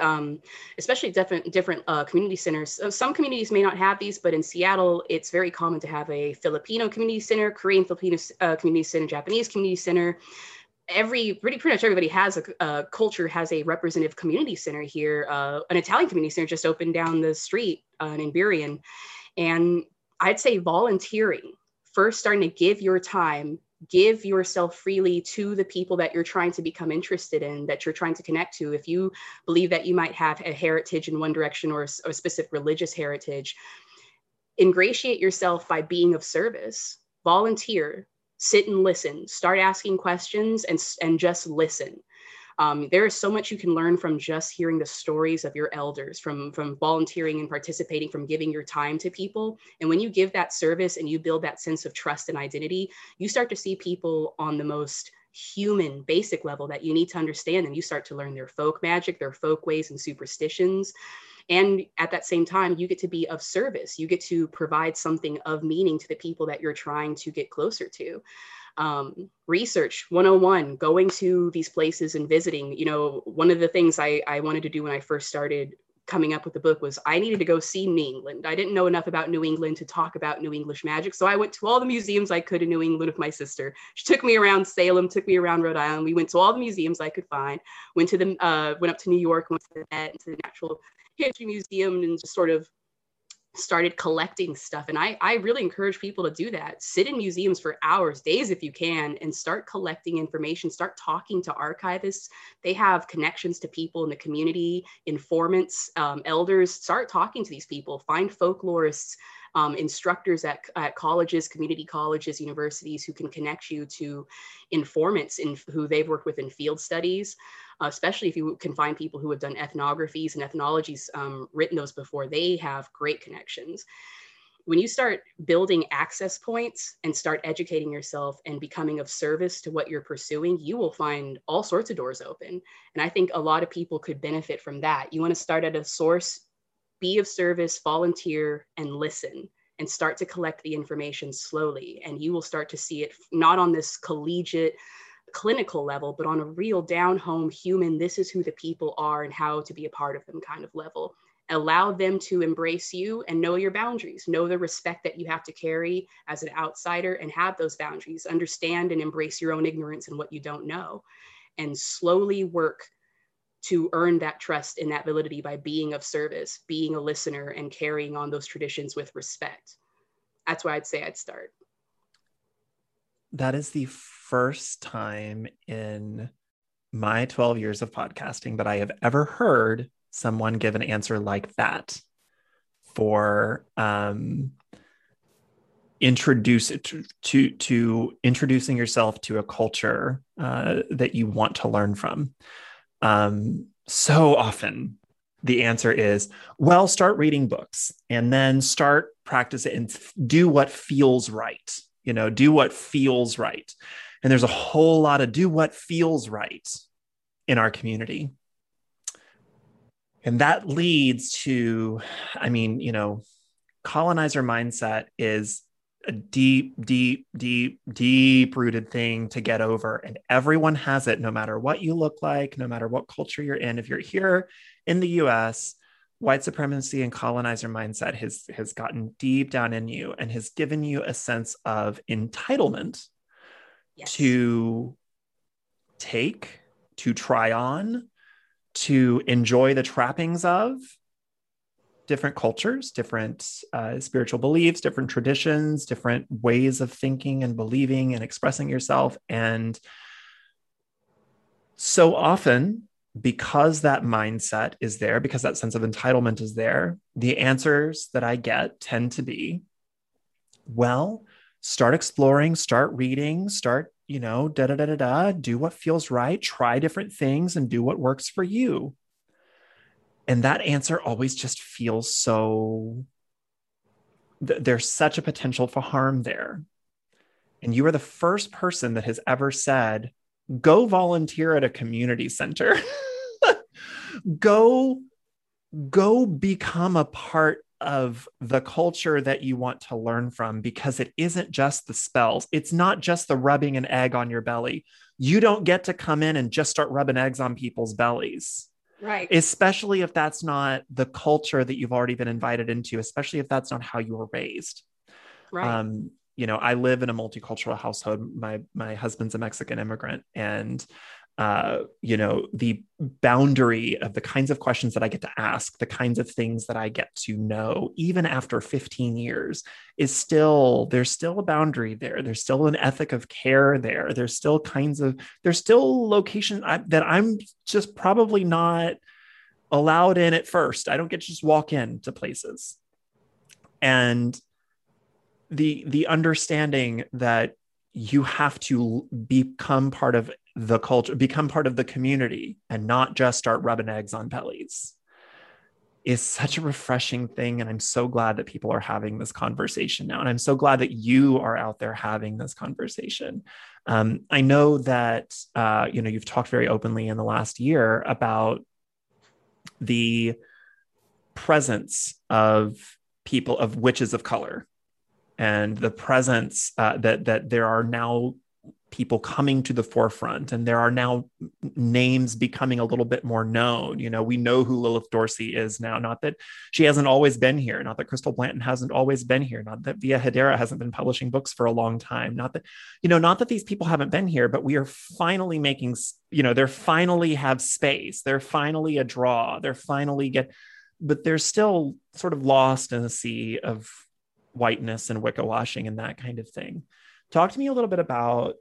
D: different community centers. So some communities may not have these, but in Seattle, it's very common to have a Filipino community center, Korean Filipino community center, Japanese community center. Pretty much everybody has a culture has a representative community center here. An Italian community center just opened down the street in Burien. And I'd say volunteering, first starting to give your time, give yourself freely to the people that you're trying to become interested in, that you're trying to connect to. If you believe that you might have a heritage in one direction or a specific religious heritage, ingratiate yourself by being of service. Volunteer, sit and listen, start asking questions and just listen. There is so much you can learn from just hearing the stories of your elders, from volunteering and participating, from giving your time to people. And when you give that service and you build that sense of trust and identity, you start to see people on the most human, basic level that you need to understand. And you start to learn their folk magic, their folk ways and superstitions. And at that same time, you get to be of service. You get to provide something of meaning to the people that you're trying to get closer to. Research 101, going to these places and visiting. You know, one of the things I wanted to do when I first started coming up with the book was I needed to go see New England. I didn't know enough about New England to talk about New English magic. So I went to all the museums I could in New England with my sister. She took me around Salem, took me around Rhode Island. We went to all the museums I could find, went up to New York, went to the Met, to the Natural History Museum, and just sort of started collecting stuff. And I really encourage people to do that. Sit in museums for hours, days if you can, and start collecting information, start talking to archivists. They have connections to people in the community, informants, elders. Start talking to these people, find folklorists, instructors at colleges, community colleges, universities who can connect you to informants who they've worked with in field studies, especially if you can find people who have done ethnographies and ethnologies, written those before. They have great connections. When you start building access points and start educating yourself and becoming of service to what you're pursuing, you will find all sorts of doors open. And I think a lot of people could benefit from that. You want to start at a source, be of service, volunteer, and listen, and start to collect the information slowly. And you will start to see it not on this collegiate, clinical level, but on a real down home human, this is who the people are and how to be a part of them kind of level. Allow them to embrace you and know your boundaries, know the respect that you have to carry as an outsider and have those boundaries, understand and embrace your own ignorance and what you don't know, and slowly work to earn that trust and that validity by being of service, being a listener, and carrying on those traditions with respect. That's why I'd say I'd start.
C: That is the first time in my 12 years of podcasting that I have ever heard someone give an answer like that for introducing yourself to a culture that you want to learn from. So often the answer is, well, start reading books and then start practicing and do what feels right. You know, do what feels right. And there's a whole lot of do what feels right in our community. And that leads to, I mean, you know, colonizer mindset is a deep, deep, deep, deep rooted thing to get over. And everyone has it, no matter what you look like, no matter what culture you're in. If you're here in the US, white supremacy and colonizer mindset has gotten deep down in you and has given you a sense of entitlement. Yes. To take, to try on, to enjoy the trappings of different cultures, different spiritual beliefs, different traditions, different ways of thinking and believing and expressing yourself. And so often because that mindset is there, because that sense of entitlement is there, the answers that I get tend to be, well, start exploring, start reading, start, do what feels right, try different things and do what works for you. And that answer always just feels so, there's such a potential for harm there. And you are the first person that has ever said, go volunteer at a community center. go become a part of the culture that you want to learn from, because it isn't just the spells. It's not just the rubbing an egg on your belly. You don't get to come in and just start rubbing eggs on people's bellies.
D: Right.
C: Especially if that's not the culture that you've already been invited into, especially if that's not how you were raised.
D: Right.
C: I live in a multicultural household. My husband's a Mexican immigrant, and the boundary of the kinds of questions that I get to ask, the kinds of things that I get to know, even after 15 years, there's still a boundary there. There's still an ethic of care there. There's still location that I'm just probably not allowed in at first. I don't get to just walk into places. And the understanding that you have to become part of the culture, become part of the community, and not just start rubbing eggs on bellies is such a refreshing thing. And I'm so glad that people are having this conversation now. And I'm so glad that you are out there having this conversation. I know that, you've talked very openly in the last year about the presence of people, of witches of color, and the presence that there are now people coming to the forefront, and there are now names becoming a little bit more known. We know who Lilith Dorsey is now, not that she hasn't always been here, not that Crystal Blanton hasn't always been here, not that Via Hedera hasn't been publishing books for a long time, not that these people haven't been here, but we are finally making, they're finally have space, they're finally a draw, but they're still sort of lost in a sea of whiteness and Wicca washing and that kind of thing. Talk to me a little bit about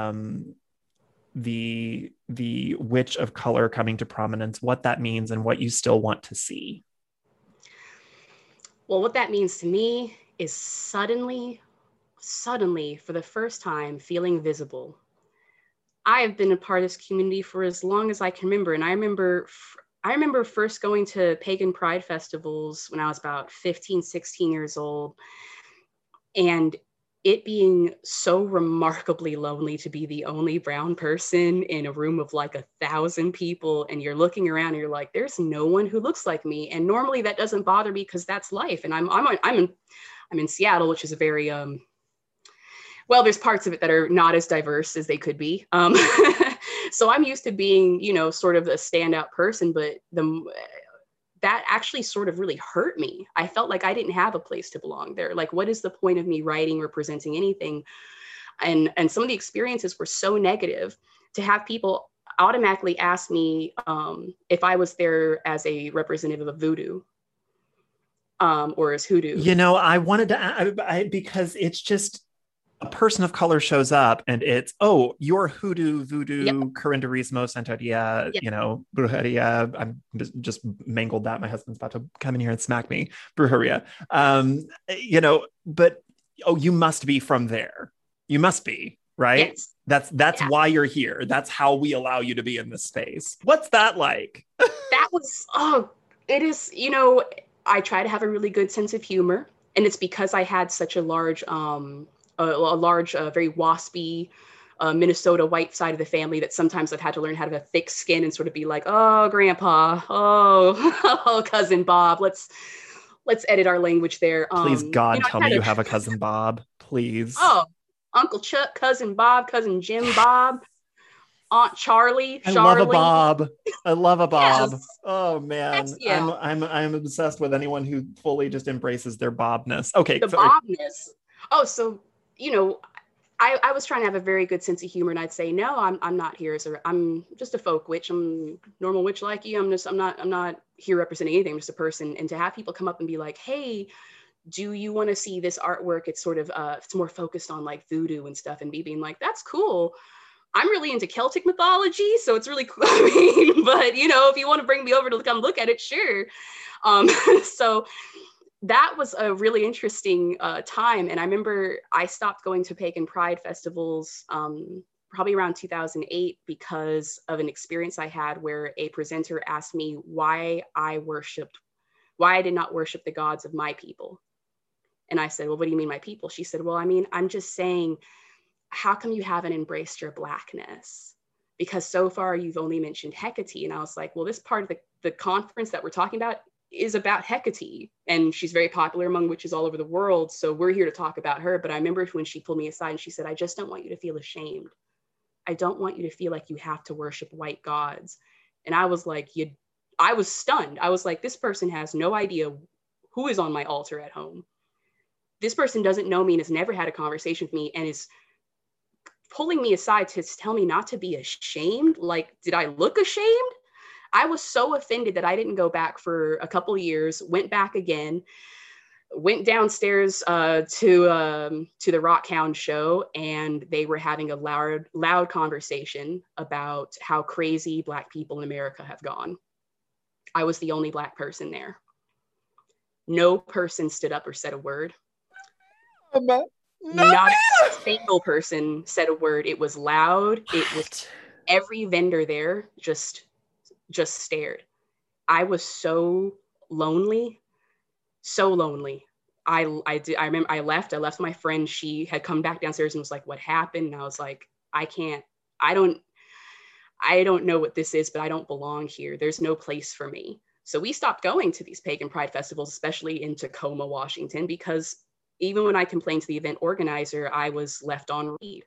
C: the witch of color coming to prominence, what that means, and what you still want to see.
D: Well, what that means to me is suddenly, for the first time, feeling visible. I have been a part of this community for as long as I can remember. And I remember first going to pagan pride festivals when I was about 15, 16 years old. And it being so remarkably lonely to be the only brown person in a room of like 1,000 people, and you're looking around and you're like, there's no one who looks like me. And normally that doesn't bother me because that's life. And I'm in Seattle, which is a very well, there's parts of it that are not as diverse as they could be. So I'm used to being, sort of a standout person, but that actually sort of really hurt me. I felt like I didn't have a place to belong there. Like, what is the point of me writing or presenting anything? And some of the experiences were so negative. To have people automatically ask me if I was there as a representative of voodoo or as hoodoo.
C: I wanted to, because it's just, a person of color shows up and it's, oh, you're hoodoo, voodoo, yep. Curanderismo, Santeria, yep. Brujeria. I'm just mangled that. My husband's about to come in here and smack me. Brujeria. But, oh, you must be from there. You must be, right? Yes. That's why you're here. That's how we allow you to be in this space. What's that like?
D: That was, it is, I try to have a really good sense of humor. And it's because I had such a large, very waspy Minnesota white side of the family that sometimes I've had to learn how to have thick skin and sort of be like, oh, grandpa, oh, cousin Bob, let's edit our language there.
C: Please, God, tell me you have a cousin Bob, please.
D: Oh, Uncle Chuck, cousin Bob, cousin Jim Bob, Aunt Charlie.
C: I love a Bob.
D: Yes.
C: Oh man, yeah. I'm obsessed with anyone who fully just embraces their Bobness. Okay,
D: Bobness. Oh, so. I was trying to have a very good sense of humor, and I'd say, no, I'm not here I'm just a folk witch. I'm a normal witch like you. I'm not here representing anything. I'm just a person. And to have people come up and be like, hey, do you want to see this artwork? It's sort of, it's more focused on like voodoo and stuff, and me being like, that's cool. I'm really into Celtic mythology, so it's really cool. I mean, but you know, if you want to bring me over to come look at it, sure. So that was a really interesting time. And I remember I stopped going to pagan pride festivals probably around 2008 because of an experience I had where a presenter asked me why I did not worship the gods of my people. And I said, well, what do you mean my people? She said, well, I mean, I'm just saying, how come you haven't embraced your Blackness? Because so far you've only mentioned Hecate. And I was like, well, this part of the conference that we're talking about is about Hecate, and she's very popular among witches all over the world. So we're here to talk about her. But I remember when she pulled me aside and she said, I just don't want you to feel ashamed. I don't want you to feel like you have to worship white gods. And I was like, I was stunned. I was like, this person has no idea who is on my altar at home. This person doesn't know me and has never had a conversation with me and is pulling me aside to tell me not to be ashamed. Like, did I look ashamed? I was so offended that I didn't go back for a couple of years, went back again, went downstairs to the Rockhound show, and they were having a loud conversation about how crazy Black people in America have gone. I was the only Black person there. No person stood up or said a word. Not a single person said a word. It was loud. It was every vendor there just stared. I was so lonely. I remember I left my friend. She had come back downstairs and was like, what happened? And I was like, I don't know what this is, but I don't belong here. There's no place for me. So we stopped going to these pagan pride festivals, especially in Tacoma, Washington, because even when I complained to the event organizer, I was left on read.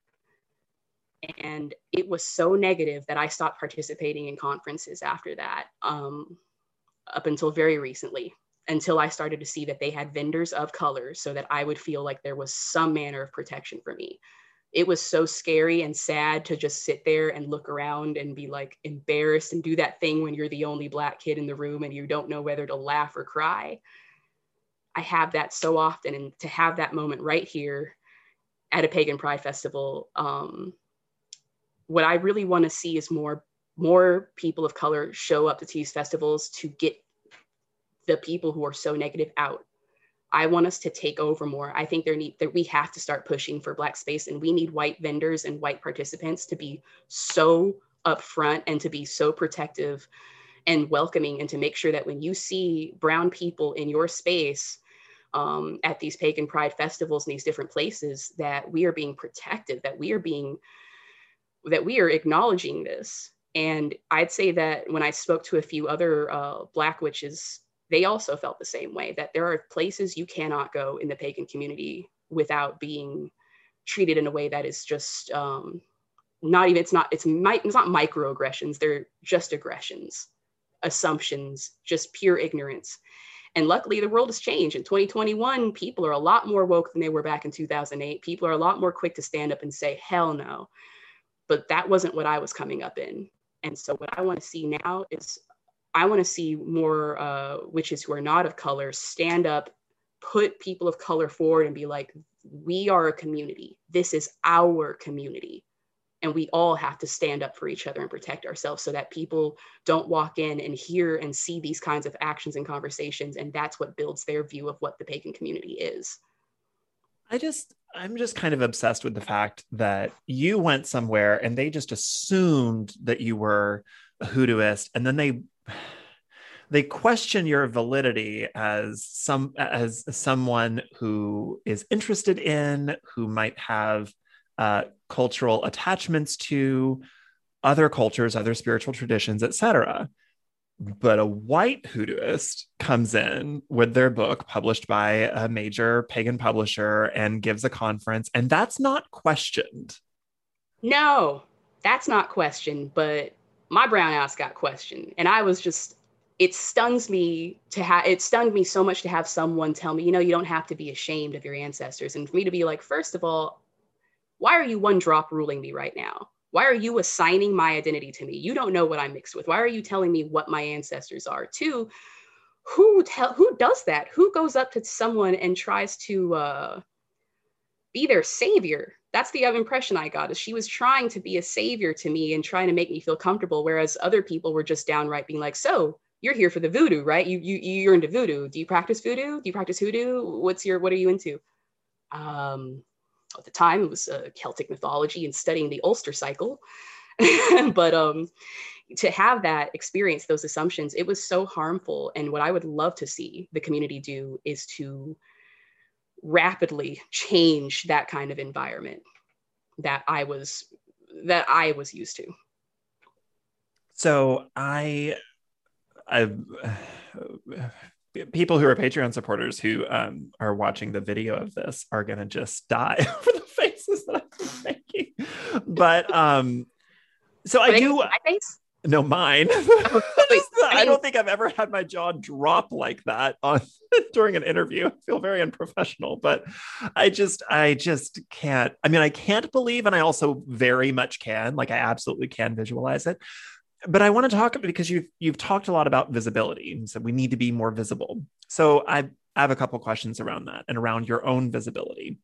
D: And it was so negative that I stopped participating in conferences after that, up until very recently, until I started to see that they had vendors of color so that I would feel like there was some manner of protection for me. It was so scary and sad to just sit there and look around and be like embarrassed and do that thing when you're the only Black kid in the room and you don't know whether to laugh or cry. I have that so often, and to have that moment right here at a pagan pride festival, what I really want to see is more people of color show up to these festivals to get the people who are so negative out. I want us to take over more. I think we have to start pushing for Black space, and we need white vendors and white participants to be so upfront and to be so protective and welcoming, and to make sure that when you see brown people in your space, at these pagan pride festivals in these different places, that we are being protective, that we are acknowledging this. And I'd say that when I spoke to a few other Black witches, they also felt the same way, that there are places you cannot go in the pagan community without being treated in a way that is just it's not microaggressions, they're just aggressions, assumptions, just pure ignorance. And luckily, the world has changed. In 2021, people are a lot more woke than they were back in 2008. People are a lot more quick to stand up and say, hell no. But that wasn't what I was coming up in. And so what I want to see now is I want to see more witches who are not of color stand up, put people of color forward and be like, we are a community. This is our community. And we all have to stand up for each other and protect ourselves so that people don't walk in and hear and see these kinds of actions and conversations. And that's what builds their view of what the pagan community is.
C: I'm just kind of obsessed with the fact that you went somewhere and they just assumed that you were a hoodooist, and then they question your validity as someone who is interested in, who might have cultural attachments to other cultures, other spiritual traditions, etc. But a white hoodooist comes in with their book published by a major pagan publisher and gives a conference, and that's not questioned.
D: No, that's not questioned, but my brown ass got questioned. And I was just, it stunned me so much to have someone tell me, you don't have to be ashamed of your ancestors. And for me to be like, first of all, why are you one drop ruling me right now? Why are you assigning my identity to me? You don't know what I'm mixed with. Why are you telling me what my ancestors are? Two, who does that? Who goes up to someone and tries to be their savior? That's the impression I got, is she was trying to be a savior to me and trying to make me feel comfortable, whereas other people were just downright being like, so you're here for the voodoo, right? You're into voodoo. Do you practice voodoo? Do you practice hoodoo? What are you into? At the time, it was Celtic mythology and studying the Ulster cycle. But to have that experience, those assumptions, it was so harmful. And what I would love to see the community do is to rapidly change that kind of environment that I was used to.
C: So people who are Patreon supporters who are watching the video of this are going to just die over the faces that I'm making. But so I do.
D: My face?
C: No, mine. I don't think I've ever had my jaw drop like that during an interview. I feel very unprofessional, but I just can't. I mean, I can't believe, and I also very much can. Like, I absolutely can visualize it. But I want to talk because you've talked a lot about visibility, and so we need to be more visible. So I have a couple questions around that and around your own visibility.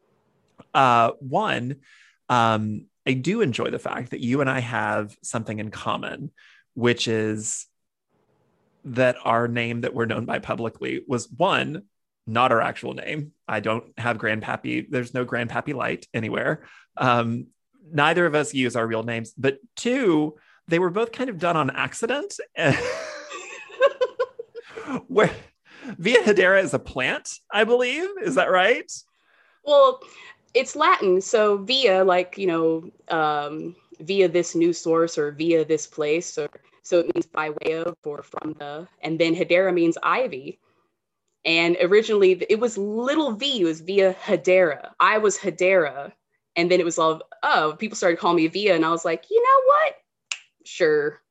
C: One, I do enjoy the fact that you and I have something in common, which is that our name that we're known by publicly was, one, not our actual name. I don't have Grandpappy. There's no Grandpappy Light anywhere. Neither of us use our real names, but two, they were both kind of done on accident. Where Via Hedera is a plant, I believe. Is that right?
D: Well, it's Latin. So via, like, via this new source or via this place. Or, so it means by way of or from the, and then Hedera means ivy. And originally it was little v, it was Via Hedera. I was Hedera. And then it was all, people started calling me Via. And I was like, you know what? Sure.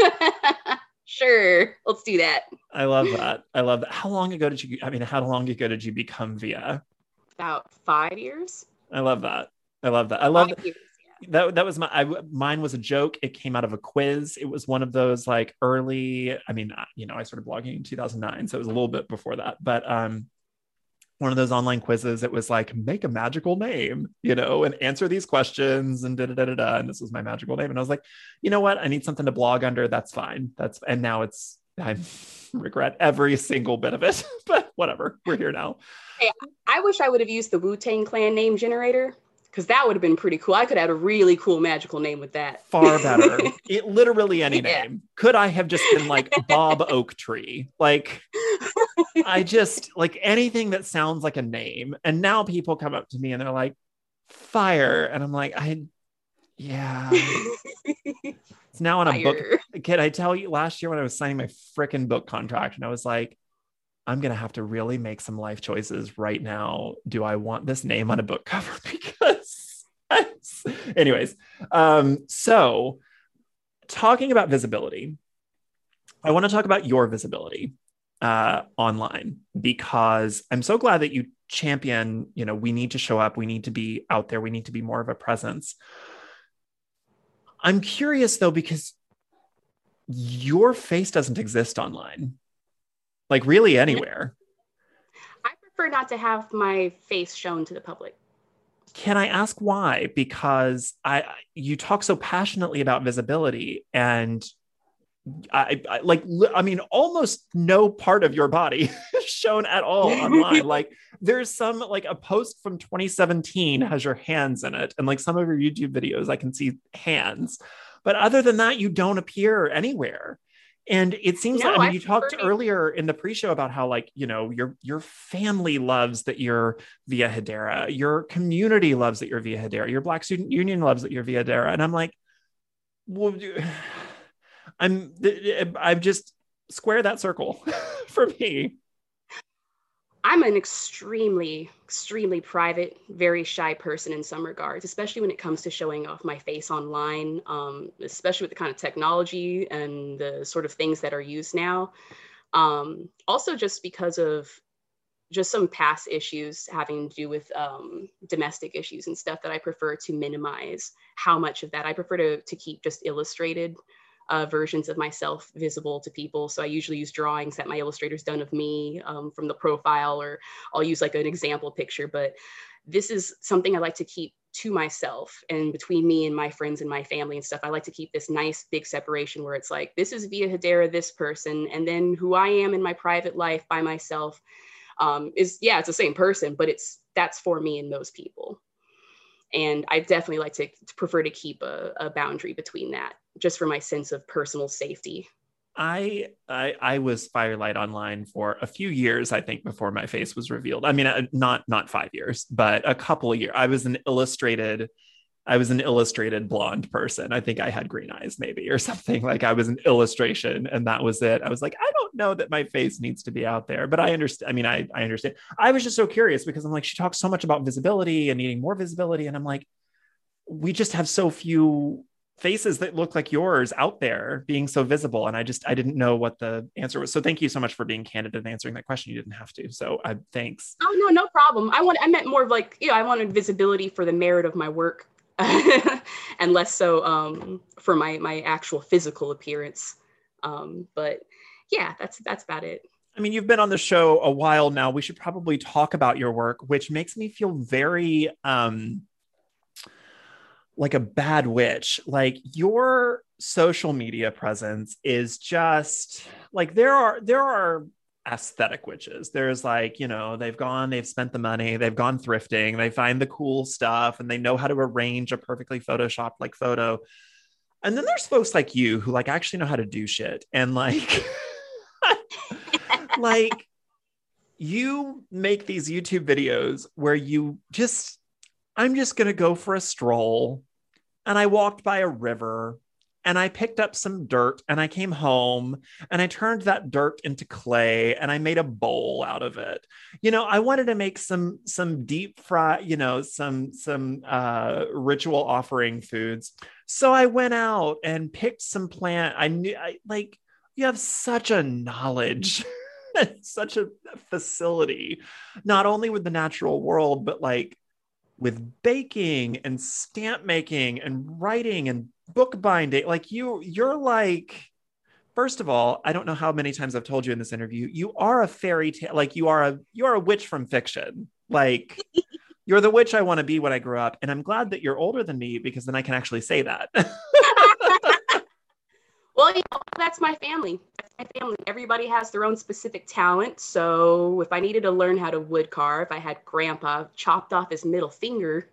D: Sure. Let's do that.
C: I love that. How long ago did you become Via?
D: About 5 years.
C: I love that. I love that. Years, yeah. That was mine was a joke. It came out of a quiz. It was one of those like early, I started blogging in 2009, so it was a little bit before that, but one of those online quizzes. It was like, make a magical name, and answer these questions and and this was my magical name. And I was like, you know what? I need something to blog under. That's fine. And now I regret every single bit of it, but whatever. We're here now.
D: Hey, I wish I would have used the Wu-Tang Clan name generator, because that would have been pretty cool. I could have had a really cool magical name with that.
C: Far better. It literally any name. Could I have just been like Bob Oaktree? Like, I just like anything that sounds like a name. And now people come up to me and they're like, Fire. And I'm like, yeah. It's now on a book. Can I tell you, last year when I was signing my freaking book contract, and I was like, I'm going to have to really make some life choices right now. Do I want this name on a book cover? Because anyways, so talking about visibility, I want to talk about your visibility online, because I'm so glad that you champion, we need to show up. We need to be out there. We need to be more of a presence. I'm curious though, because your face doesn't exist online. Like really anywhere.
D: I prefer not to have my face shown to the public.
C: Can I ask why? Because you talk so passionately about visibility, and almost no part of your body is shown at all online. Like there's some, like a post from 2017 has your hands in it. And like some of your YouTube videos, I can see hands, but other than that, you don't appear anywhere. And it seems you talked earlier in the pre-show about how your family loves that you're Via Hedera, your community loves that you're Via Hedera, your Black Student Union loves that you're Via Hedera. And I'm like, well, I've just square that circle for me.
D: I'm an extremely, extremely private, very shy person in some regards, especially when it comes to showing off my face online, especially with the kind of technology and the sort of things that are used now. Also, just because of just some past issues having to do with domestic issues and stuff that I prefer to minimize how much of that. I prefer to keep just illustrated versions of myself visible to people. So I usually use drawings that my illustrator's done of me from the profile, or I'll use like an example picture. But this is something I like to keep to myself, and between me and my friends and my family and stuff, I like to keep this nice big separation where it's like, this is Via Hedera, this person, and then who I am in my private life by myself it's the same person, but that's for me and those people. And I definitely like to prefer to keep a boundary between that, just for my sense of personal safety.
C: I was Firelight Online for a few years, I think, before my face was revealed. I mean, not 5 years, but a couple of years. I was an illustrated blonde person. I think I had green eyes, maybe, or something. Like, I was an illustration, and that was it. I was like, I don't know that my face needs to be out there, but I understand. I mean, I understand. I was just so curious because I'm like, she talks so much about visibility and needing more visibility, and I'm like, we just have so few faces that look like yours out there being so visible. And I didn't know what the answer was. So thank you so much for being candid and answering that question. You didn't have to. So thanks.
D: Oh, no problem. I meant more of like, I wanted visibility for the merit of my work and less so for my actual physical appearance. But yeah, that's about it.
C: I mean, you've been on the show a while now. We should probably talk about your work, which makes me feel very, like a bad witch. Like, your social media presence is just like, there are aesthetic witches. There's like, they've spent the money, they've gone thrifting, they find the cool stuff, and they know how to arrange a perfectly photoshopped like photo. And then there's folks like you who like actually know how to do shit. And like, like, you make these YouTube videos where I'm just going to go for a stroll. And I walked by a river and I picked up some dirt and I came home and I turned that dirt into clay and I made a bowl out of it. I wanted to make some deep fry, some ritual offering foods. So I went out and picked some plant. You have such a knowledge, such a facility, not only with the natural world, but like with baking and stamp making and writing and bookbinding. Like, you're like, first of all, I don't know how many times I've told you in this interview, you are a fairy tale. Like, you are a witch from fiction. Like, you're the witch I want to be when I grow up. And I'm glad that you're older than me, because then I can actually say that.
D: Well, that's my family. Everybody has their own specific talent. So if I needed to learn how to wood carve, I had Grandpa chopped off his middle finger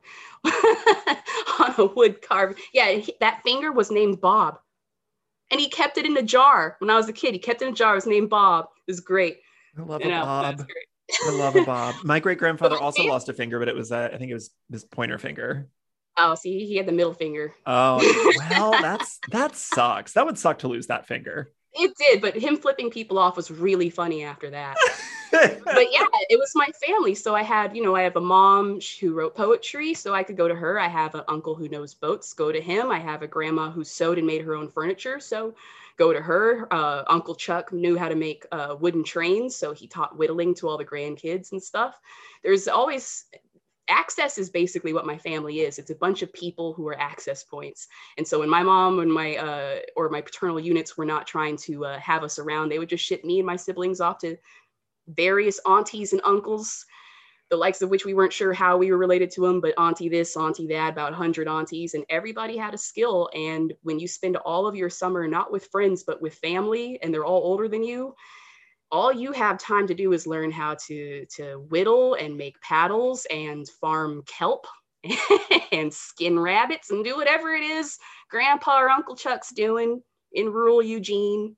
D: on a wood carve. Yeah, that finger was named Bob. And he kept it in a jar. When I was a kid, he kept it in a jar. It was named Bob. It was great.
C: I love a Bob. I love a Bob. My great-grandfather also lost a finger, but it was, I think it was his pointer finger.
D: Oh, see, he had the middle finger.
C: Oh, well, that sucks. That would suck to lose that finger.
D: It did, but him flipping people off was really funny after that. But yeah, it was my family. So I had, I have a mom who wrote poetry, so I could go to her. I have an uncle who knows boats, go to him. I have a grandma who sewed and made her own furniture, so go to her. Uncle Chuck knew how to make wooden trains, so he taught whittling to all the grandkids and stuff. There's always... Access is basically what my family is. It's a bunch of people who are access points. And so when my mom and my paternal units were not trying to have us around, they would just ship me and my siblings off to various aunties and uncles, the likes of which we weren't sure how we were related to them, but auntie this, auntie that, about 100 aunties, and everybody had a skill. And when you spend all of your summer not with friends, but with family, and they're all older than you, all you have time to do is learn how to whittle and make paddles and farm kelp and skin rabbits and do whatever it is Grandpa or Uncle Chuck's doing in rural Eugene.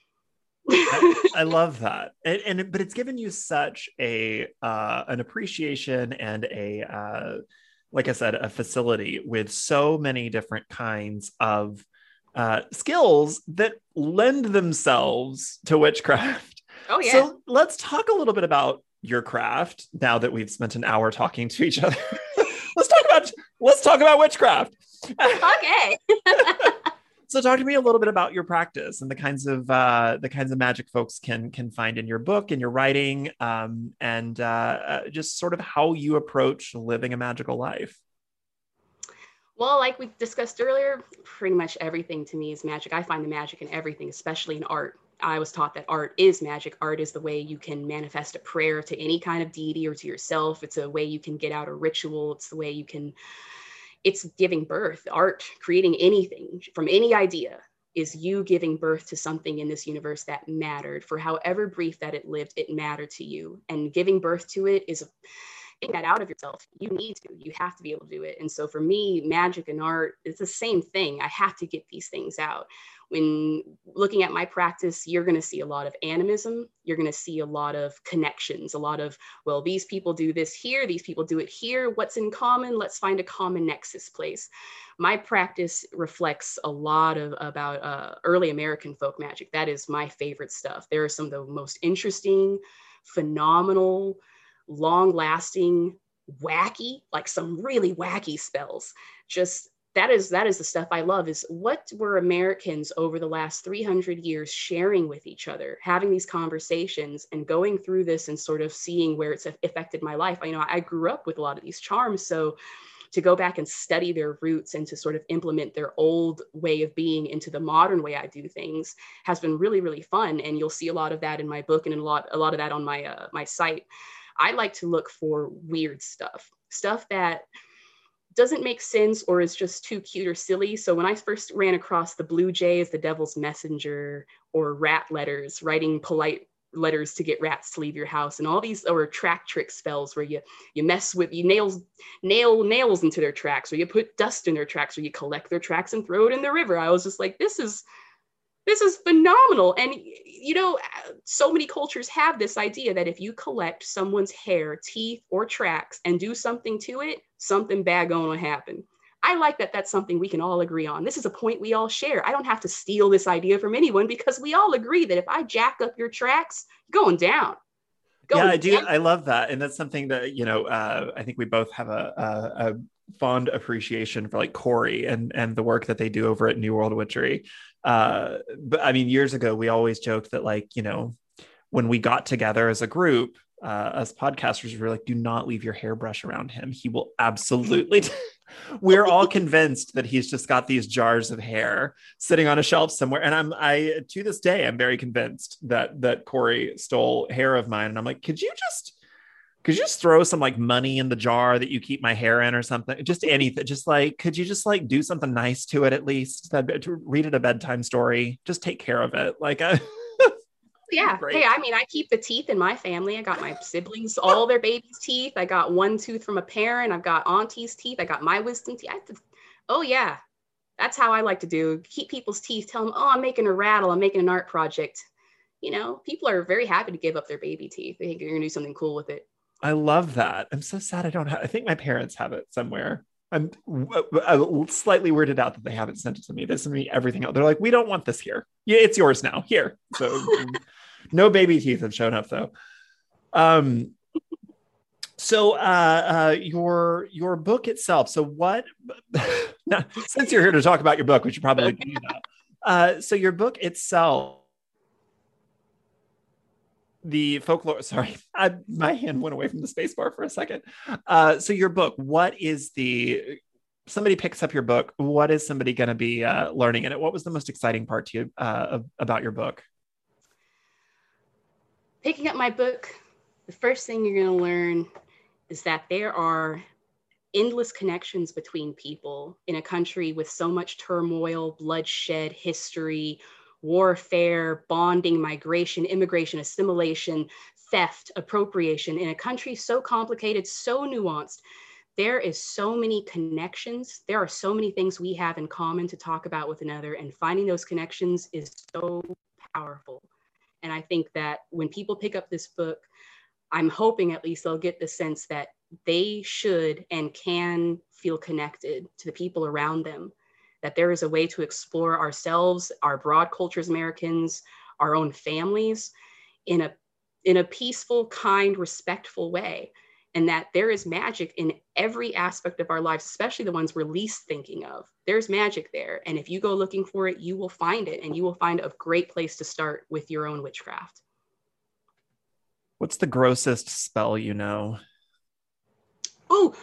C: I love that. But it's given you such an appreciation and like I said, a facility with so many different kinds of skills that lend themselves to witchcraft.
D: Oh, yeah.
C: So let's talk a little bit about your craft now that we've spent an hour talking to each other. let's talk about witchcraft.
D: Okay.
C: So talk to me a little bit about your practice and the kinds of magic folks can find in your book and your writing, and just sort of how you approach living a magical life.
D: Well, like we discussed earlier, pretty much everything to me is magic. I find the magic in everything, especially in art. I was taught that art is magic. Art is the way you can manifest a prayer to any kind of deity or to yourself. It's a way you can get out a ritual. It's the way you can it's giving birth. Art, creating anything from any idea, is you giving birth to something in this universe that mattered. For however brief that it lived, it mattered to you. And giving birth to it is getting that out of yourself. You have to be able to do it. And so for me, magic and art, it's the same thing. I have to get these things out. When looking at my practice, you're going to see a lot of animism. You're going to see a lot of connections, a lot of, well, these people do this here, these people do it here. What's in common? Let's find a common nexus place. My practice reflects a lot about early American folk magic. That is my favorite stuff. There are some of the most interesting, phenomenal, long-lasting, wacky, like some really wacky spells. Just that is the stuff I love. Is what were Americans over the last 300 years sharing with each other, having these conversations and going through this and sort of seeing where it's affected my life. I grew up with a lot of these charms, so to go back and study their roots and to sort of implement their old way of being into the modern way I do things has been really, really fun. And you'll see a lot of that in my book and a lot of that on my site. I like to look for weird stuff that doesn't make sense or is just too cute or silly. So when I first ran across the blue jay as the devil's messenger, or rat letters, writing polite letters to get rats to leave your house, and all these, or track trick spells where you nail nails into their tracks, or you put dust in their tracks, or you collect their tracks and throw it in the river. I was just like, this is phenomenal. And so many cultures have this idea that if you collect someone's hair, teeth, or tracks and do something to it, something bad gonna happen. I like that that's something we can all agree on. This is a point we all share. I don't have to steal this idea from anyone, because we all agree that if I jack up your tracks, you're going down.
C: I do. I love that. And that's something that, I think we both have a fond appreciation for, like, Corey and the work that they do over at New World Witchery. But I mean, years ago, we always joked that, like, when we got together as a group, as podcasters, we were like, do not leave your hairbrush around him. He will absolutely. We're all convinced that he's just got these jars of hair sitting on a shelf somewhere. And I to this day, I'm very convinced that Corey stole hair of mine. And I'm like, could you just throw some, like, money in the jar that you keep my hair in, or something? Just anything. Just like, could you just, like, do something nice to it at least? To read it a bedtime story. Just take care of it. Like,
D: yeah.
C: Great.
D: Hey, I keep the teeth in my family. I got my siblings, all their babies' teeth. I got one tooth from a parent. I've got auntie's teeth. I got my wisdom teeth. Oh yeah. That's how I like to do. Keep people's teeth. Tell them, oh, I'm making a rattle. I'm making an art project. People are very happy to give up their baby teeth. They think you're going to do something cool with it.
C: I love that. I'm so sad I think my parents have it somewhere. I'm slightly weirded out that they haven't sent it to me. They sent me everything else. They're like, we don't want this here. Yeah, it's yours now. Here. So no baby teeth have shown up, though. So your book itself. So what? Now, since you're here to talk about your book, which you probably do now. So your book itself. The folklore, sorry, my hand went away from the space bar for a second. So your book, somebody picks up your book, what is somebody going to be learning in it? What was the most exciting part to you about your book?
D: Picking up my book, the first thing you're going to learn is that there are endless connections between people in a country with so much turmoil, bloodshed, history, warfare, bonding, migration, immigration, assimilation, theft, appropriation, in a country so complicated, so nuanced. There is so many connections. There are so many things we have in common to talk about with another, and finding those connections is so powerful. And I think that when people pick up this book, I'm hoping at least they'll get the sense that they should and can feel connected to the people around them, that there is a way to explore ourselves, our broad cultures, Americans, our own families in a peaceful, kind, respectful way. And that there is magic in every aspect of our lives, especially the ones we're least thinking of. There's magic there. And if you go looking for it, you will find it. And you will find a great place to start with your own witchcraft.
C: What's the grossest spell you know?
D: Ooh.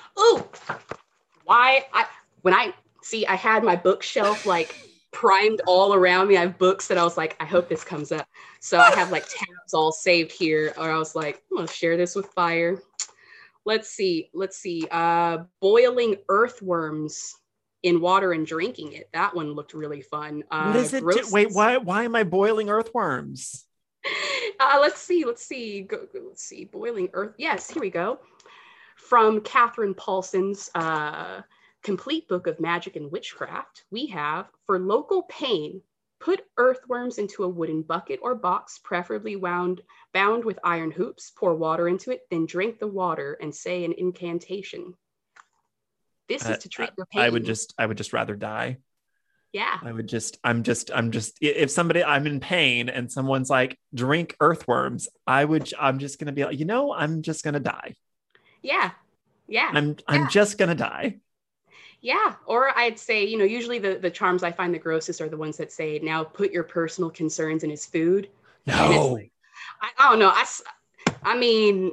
D: I had my bookshelf like primed all around me. I have books that I was like, I hope this comes up. So I have like tabs all saved here, or I was like, I'm gonna share this with Fire. Let's see. Boiling earthworms in water and drinking it. That one looked really fun.
C: What is it? Wait, why am I boiling earthworms?
D: Let's see. Let's see. Boiling earth. Yes, here we go. From Catherine Paulson's Complete Book of Magic and Witchcraft, we have, for local pain, put earthworms into a wooden bucket or box, preferably bound with iron hoops. Pour water into it, then drink the water and say an incantation. This is to treat your pain.
C: I would just rather die.
D: Yeah.
C: I'm just, if I'm in pain and someone's like, drink earthworms, I'm just going to be like, I'm just going to die.
D: Yeah. Yeah.
C: I'm just going to die.
D: Yeah. Or I'd say, usually the charms I find the grossest are the ones that say, now put your personal concerns in his food.
C: No.
D: Like, I don't know. I mean,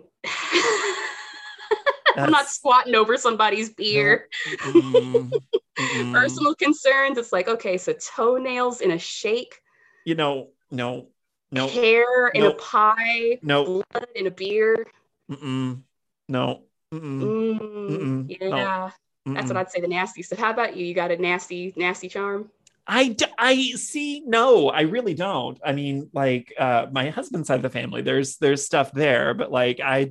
D: I'm not squatting over somebody's beer. No. Personal concerns. It's like, okay, so toenails in a shake.
C: No.
D: Hair in a pie.
C: No.
D: Blood in a beer.
C: No.
D: Yeah.
C: No.
D: That's what I'd say, the nasty stuff. How about you? You got a nasty charm?
C: I see. No, I really don't. I mean, like, my husband's side of the family, there's stuff there, but like, I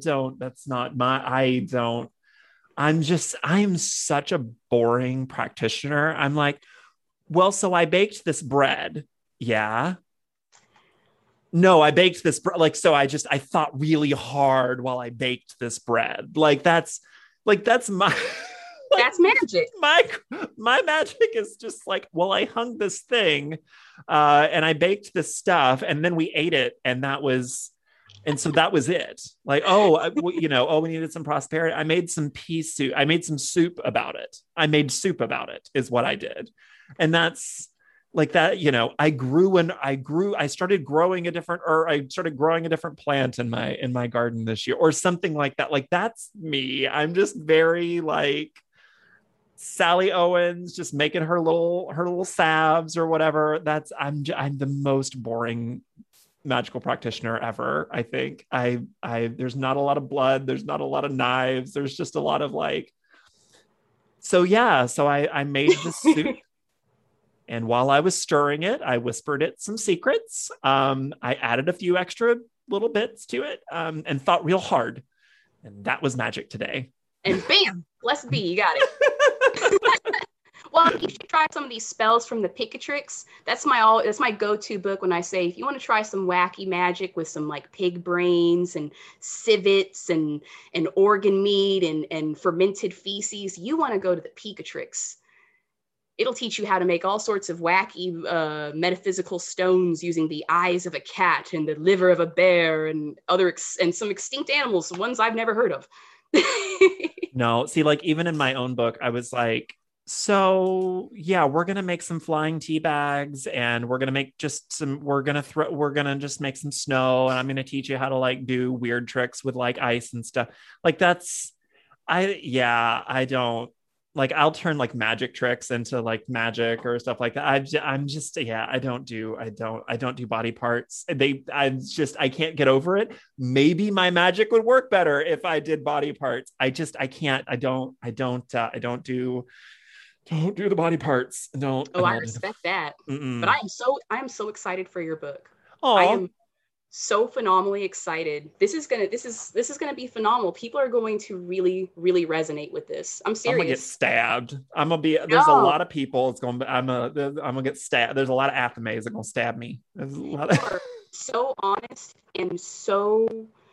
C: am such a boring practitioner. I'm like, well, so I baked this bread. Yeah. No, I baked this bread. Like, so I thought really hard while I baked this bread. That's my...
D: That's magic.
C: My magic is just like, well, I hung this thing and I baked this stuff and then we ate it. And so that was it. Like, we needed some prosperity. I made some pea soup. I made some soup about it. I made soup about it is what I did. And that's like that, I started growing a different plant in my garden this year or something like that. Like, that's me. I'm just very like Sally Owens, just making her little salves or whatever. I'm the most boring magical practitioner ever. I think there's not a lot of blood. There's not a lot of knives. There's just a lot of like, so I made the soup. And while I was stirring it, I whispered it some secrets. I added a few extra little bits to it and thought real hard. And that was magic today.
D: And bam, blessed be, you got it. Well, you should try some of these spells from the Picatrix. That's my go-to book when I say, if you want to try some wacky magic with some like pig brains and civets and organ meat and fermented feces, you want to go to the Picatrix. It'll teach you how to make all sorts of wacky metaphysical stones using the eyes of a cat and the liver of a bear and and some extinct animals, ones I've never heard of.
C: No, see, like even in my own book, I was like, so yeah, we're gonna make some flying tea bags, and we're gonna make we're gonna just make some snow, and I'm gonna teach you how to like do weird tricks with like ice and stuff. Like I don't like, I'll turn like magic tricks into like magic or stuff like that. I don't do body parts. I can't get over it. Maybe my magic would work better if I did body parts. I don't do the body parts.
D: I respect that.
C: Mm-mm.
D: But I am so excited for your book.
C: Oh,
D: I am so phenomenally excited. This is gonna be phenomenal. People are going to really, really resonate with this. I'm serious.
C: I'm gonna get stabbed. There's a lot of people. I'm gonna get stabbed. There's a lot of Athames that are gonna stab me. There's a lot of...
D: You are so honest and so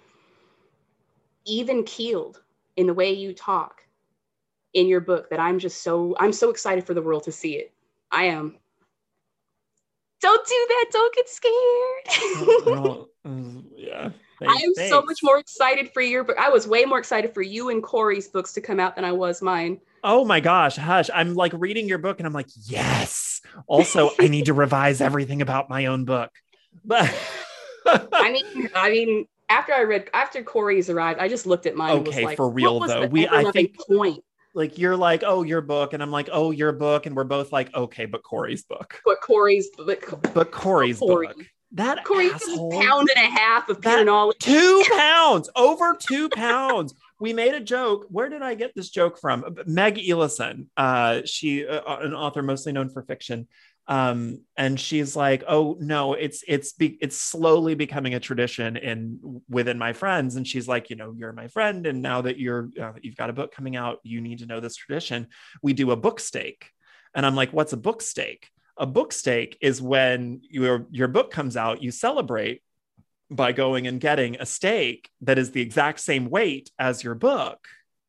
D: even keeled in the way you talk in your book that I'm so excited for the world to see it. I am. Don't do that. Don't get scared.
C: Yeah.
D: I am so much more excited for your book. I was way more excited for you and Corey's books to come out than I was mine.
C: Oh my gosh, hush. I'm like reading your book and I'm like, yes. Also, I need to revise everything about my own book. But
D: I mean, after Corey's arrived, I just looked at mine and was like,
C: for real
D: what was
C: though.
D: the
C: I think
D: point.
C: Like, you're like, oh, your book, and I'm like, oh, your book, and we're both like, okay, but Corey's book.
D: But Corey's
C: book. That
D: Corey,
C: asshole.
D: £1.5 pounds of pure knowledge.
C: 2 pounds, over 2 pounds. we made a joke. Where did I get this joke from? Meg Elison, she an author mostly known for fiction. And she's like, oh no, it's slowly becoming a tradition within my friends. And she's like, you're my friend, and now that you've got a book coming out, you need to know this tradition. We do a book stake. And I'm like, what's a book stake? A book stake is when your book comes out, you celebrate by going and getting a steak that is the exact same weight as your book.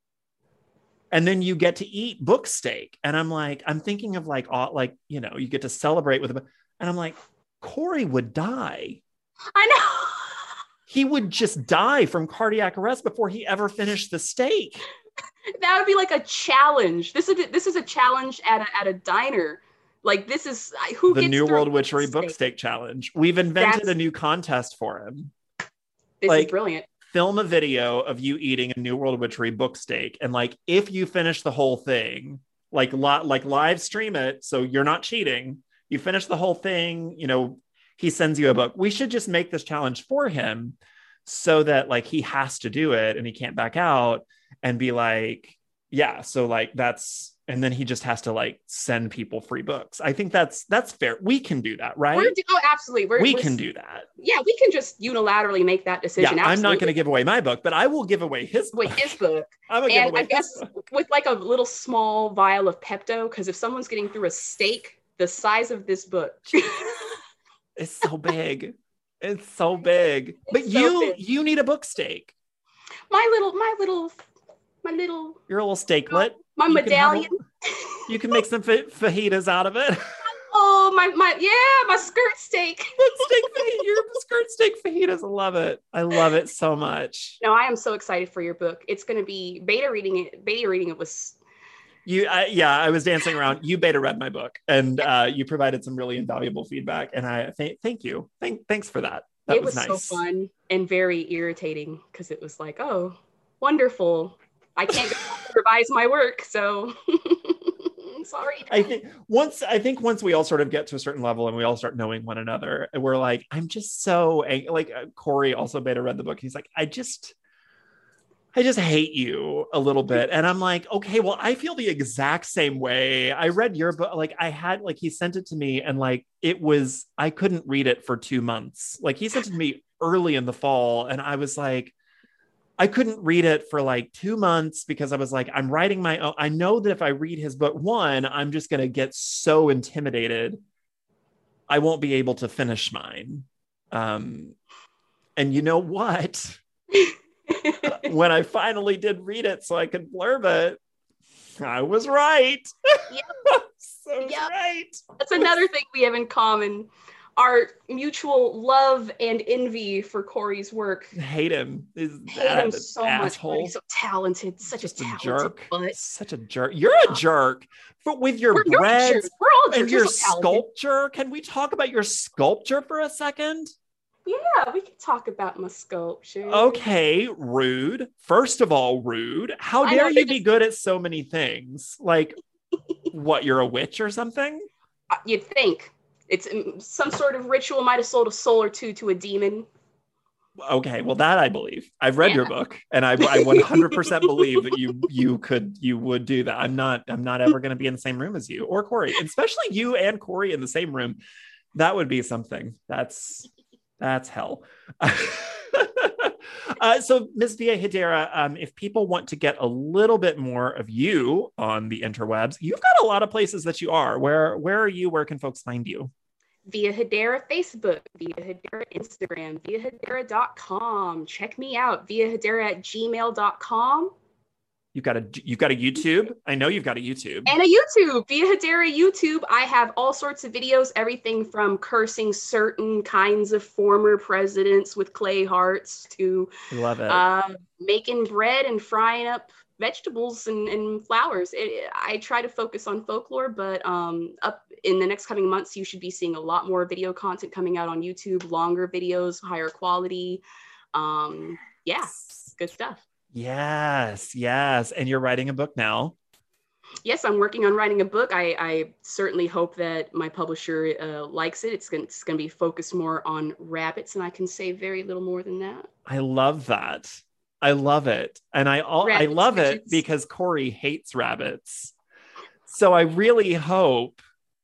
C: And then you get to eat book steak. And I'm thinking of you get to celebrate with a book. And I'm like, Corey would die.
D: I know.
C: He would just die from cardiac arrest before he ever finished the steak.
D: That would be like a challenge. This is a challenge at a diner. Like, this is who gets
C: the New
D: through
C: World Witchery Book Steak Challenge. We've invented a new contest for him.
D: This is brilliant.
C: Film a video of you eating a New World Witchery book steak, and if you finish the whole thing, live stream it, so you're not cheating. You finish the whole thing, he sends you a book. We should just make this challenge for him, so that he has to do it and he can't back out, and be like, yeah, so that's. And then he just has to send people free books. I think that's fair. We can do that, right?
D: Absolutely.
C: We can do that.
D: Yeah, we can just unilaterally make that decision.
C: Yeah, I'm not going to give away my book, but I will give away his book.
D: His book. I guess with a little small vial of Pepto, because if someone's getting through a steak the size of this book.
C: It's so big. It's so big. But you need a book steak.
D: My little.
C: Your little steaklet.
D: My medallion.
C: You can make some fajitas out of it.
D: Oh, my skirt steak.
C: Your skirt steak fajitas. I love it. I love it so much.
D: No, I am so excited for your book. It's going to be beta reading it was.
C: I was dancing around. You beta read my book, and you provided some really invaluable feedback. And I thank you. Thanks for that. That was nice.
D: So fun and very irritating, because it was like, oh, wonderful. I can't go revise my work, so sorry.
C: I think once we all sort of get to a certain level and we all start knowing one another, we're like, I'm just so Corey also beta read the book. He's like, I just hate you a little bit. And I'm like, okay, well, I feel the exact same way. I read your book. He sent it to me, and I couldn't read it for 2 months. He sent it to me early in the fall, and I was like, I couldn't read it for 2 months, because I was like, I'm writing my own. I know that if I read his book, I'm just going to get so intimidated. I won't be able to finish mine. And you know what? When I finally did read it so I could blurb it, I was right.
D: Yep.
C: Right.
D: That's another thing we have in common. Our mutual love and envy for Corey's work.
C: Hate him.
D: Hate him so much. He's so talented. Such a
C: jerk.
D: Butt.
C: Such a jerk. You're a jerk. But with your breads and your sculpture, can we talk about your sculpture for a second?
D: Yeah, we can talk about my sculpture.
C: Okay, rude. First of all, rude. How dare you be good at so many things? What, you're a witch or something?
D: You'd think. It's some sort of ritual. Might have sold a soul or two to a demon.
C: Okay, well, that I believe. I've read your book, and I 100% believe that you would do that. I'm not ever going to be in the same room as you or Corey, especially you and Corey in the same room. That would be something. That's hell. So, Ms. Via Hedera, if people want to get a little bit more of you on the interwebs, you've got a lot of places that you are. Where are you? Where can folks find you?
D: Via Hedera Facebook, Via Hedera Instagram, viahedera.com. Check me out, viahedera@gmail.com.
C: You've got a YouTube. I know you've got a YouTube.
D: And a YouTube, Via Hedera YouTube. I have all sorts of videos, everything from cursing certain kinds of former presidents with clay hearts to
C: love it.
D: Making bread and frying up vegetables and flowers. I try to focus on folklore, but up in the next coming months, you should be seeing a lot more video content coming out on YouTube, longer videos, higher quality. Good stuff.
C: Yes. And you're writing a book now.
D: Yes, I'm working on writing a book. I certainly hope that my publisher likes it. It's going to be focused more on rabbits, and I can say very little more than that.
C: I love that. I love it. And I
D: Rabbits,
C: love it
D: midgets.
C: because Corey hates rabbits. So I really hope,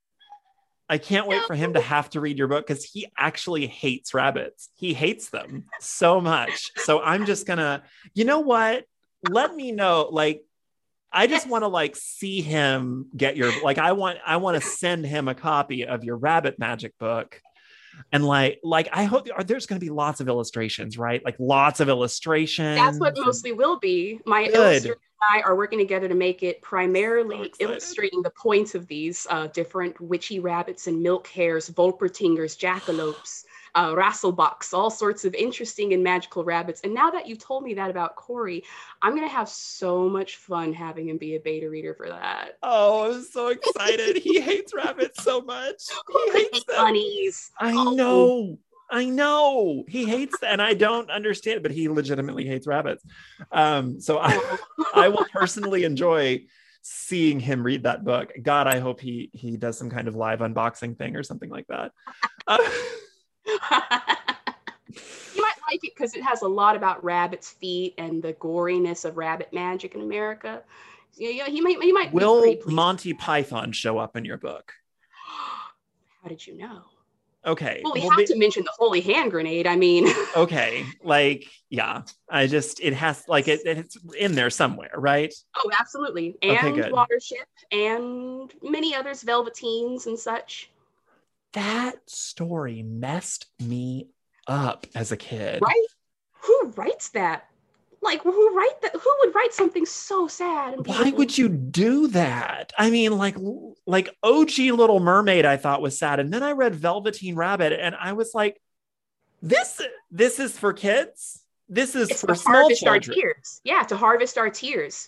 C: I can't wait for him to have to read your book because he actually hates rabbits. He hates them so much. So I'm just gonna, you know what? Let me know. Like, I just want to like see him get your, like, I want to send him a copy of your rabbit magic book. And like I hope there's going to be lots of illustrations, right? Like lots of illustrations.
D: That's what mostly will be. My
C: Good.
D: illustrator and I are working together to make it primarily
C: So excited.
D: illustrating the points of these different witchy rabbits and milk hares, Volpertingers, jackalopes, Rasselbachs, all sorts of interesting and magical rabbits. And now that you've told me that about Corey, I'm going to have so much fun having him be a beta reader for that.
C: Oh, I'm so excited. He hates rabbits so much. He hates them.
D: Bunnies.
C: I know. He hates them, and I don't understand it, but he legitimately hates rabbits. So I will personally enjoy seeing him read that book. God, I hope he does some kind of live unboxing thing or something like that.
D: You might like it because it has a lot about rabbits' feet and the goriness of rabbit magic in America. Yeah, he might be
C: Will
D: pretty pleased.
C: Monty Python show up in your book?
D: How did you know?
C: Okay.
D: Well, we have to mention the holy hand grenade. I mean,
C: okay, like, yeah, it has, like, it's in there somewhere, right?
D: oh, absolutely.
C: Okay,
D: And
C: good.
D: Watership and many others, Velveteens and such.
C: That story messed me up as a kid.
D: Right? Who writes that? Like, who would write something so sad? And
C: Why would you do that? I mean, like OG Little Mermaid, I thought was sad. And then I read Velveteen Rabbit and I was like, this is for kids. This is
D: It's
C: for
D: to
C: small
D: harvest our
C: children.
D: tears. Yeah, to harvest our tears.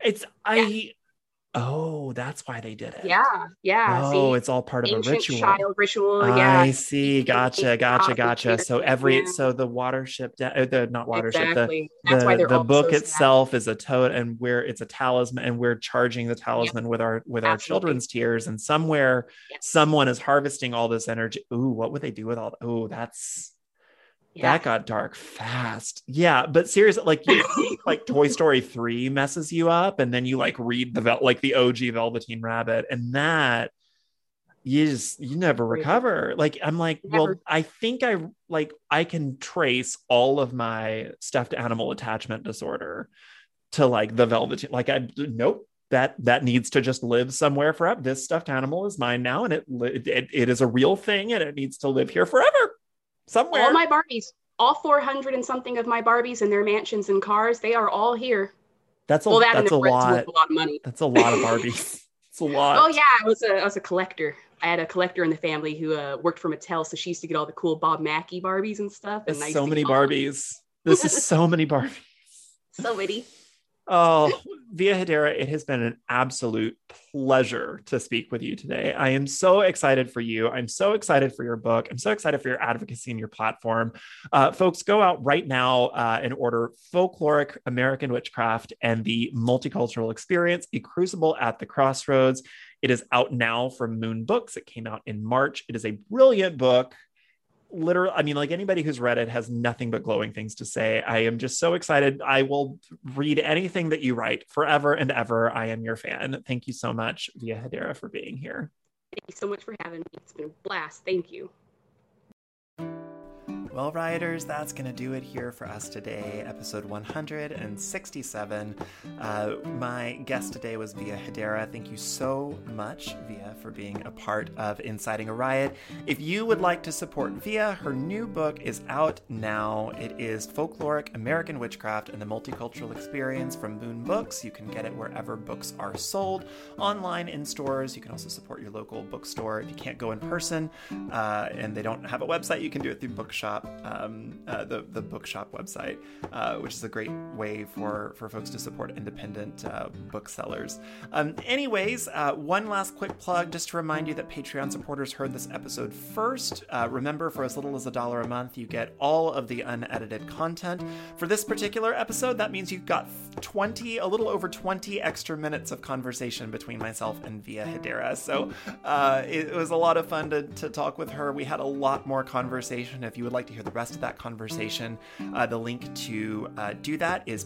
C: Oh, that's why they did it.
D: Yeah.
C: Oh,
D: See?
C: it's all part of a
D: Ancient
C: ritual.
D: child ritual. Yeah.
C: I see. Gotcha. So the Watership, not Watership,
D: Exactly. That's why they're
C: the
D: all
C: book
D: so sad.
C: itself is a toad, and it's a talisman, and we're charging the talisman with our
D: Absolutely.
C: children's tears, and somewhere
D: Yes.
C: someone is harvesting all this energy. Ooh, what would they do with all? Oh, that got dark fast. Yeah, but seriously, like, you think like Toy Story 3 messes you up, and then you like read the OG Velveteen Rabbit, and that you never recover. Like, I'm like, well,
D: Never.
C: I think I can trace all of my stuffed animal attachment disorder to like the Velveteen. Like, nope. That needs to just live somewhere forever. This stuffed animal is mine now, and it is a real thing, and it needs to live here forever. Somewhere.
D: All my Barbies, all 400 and something of my Barbies and their mansions and cars, they are all here.
C: That's a
D: and
C: lot.
D: they're worth a lot of money.
C: That's a lot of Barbies. It's a lot.
D: Oh yeah, I was a collector. I had a collector in the family who worked for Mattel, so she used to get all the cool Bob Mackie Barbies and stuff. And
C: It's so many Barbies. This is so many Barbies.
D: So witty.
C: Oh, Via Hedera, it has been an absolute pleasure to speak with you today. I am so excited for you. I'm so excited for your book. I'm so excited for your advocacy and your platform. Folks, go out right now and order Folkloric American Witchcraft and the Multicultural Experience, A Crucible at the Crossroads. It is out now from Moon Books. It came out in March. It is a brilliant book. Literally, I mean, like, anybody who's read it has nothing but glowing things to say. I am just so excited. I will read anything that you write forever and ever. I am your fan. Thank you so much, Via Hedera, for being here.
D: Thank you so much for having me. It's been a blast. Thank you.
C: Well, Rioters, that's going to do it here for us today, episode 167. My guest today was Via Hedera. Thank you so much, Via, for being a part of Inciting a Riot. If you would like to support Via, her new book is out now. It is Folkloric American Witchcraft and the Multicultural Experience from Moon Books. You can get it wherever books are sold, online, in stores. You can also support your local bookstore. If you can't go in person and they don't have a website, you can do it through Bookshop. The Bookshop website, which is a great way for folks to support independent booksellers. Anyways, one last quick plug, just to remind you that Patreon supporters heard this episode first. Remember, for as little as $1 a month, you get all of the unedited content. For this particular episode, that means you got a little over 20 extra minutes of conversation between myself and Via Hedera. So it was a lot of fun to talk with her. We had a lot more conversation. If you would like to to hear the rest of that conversation, the link to do that is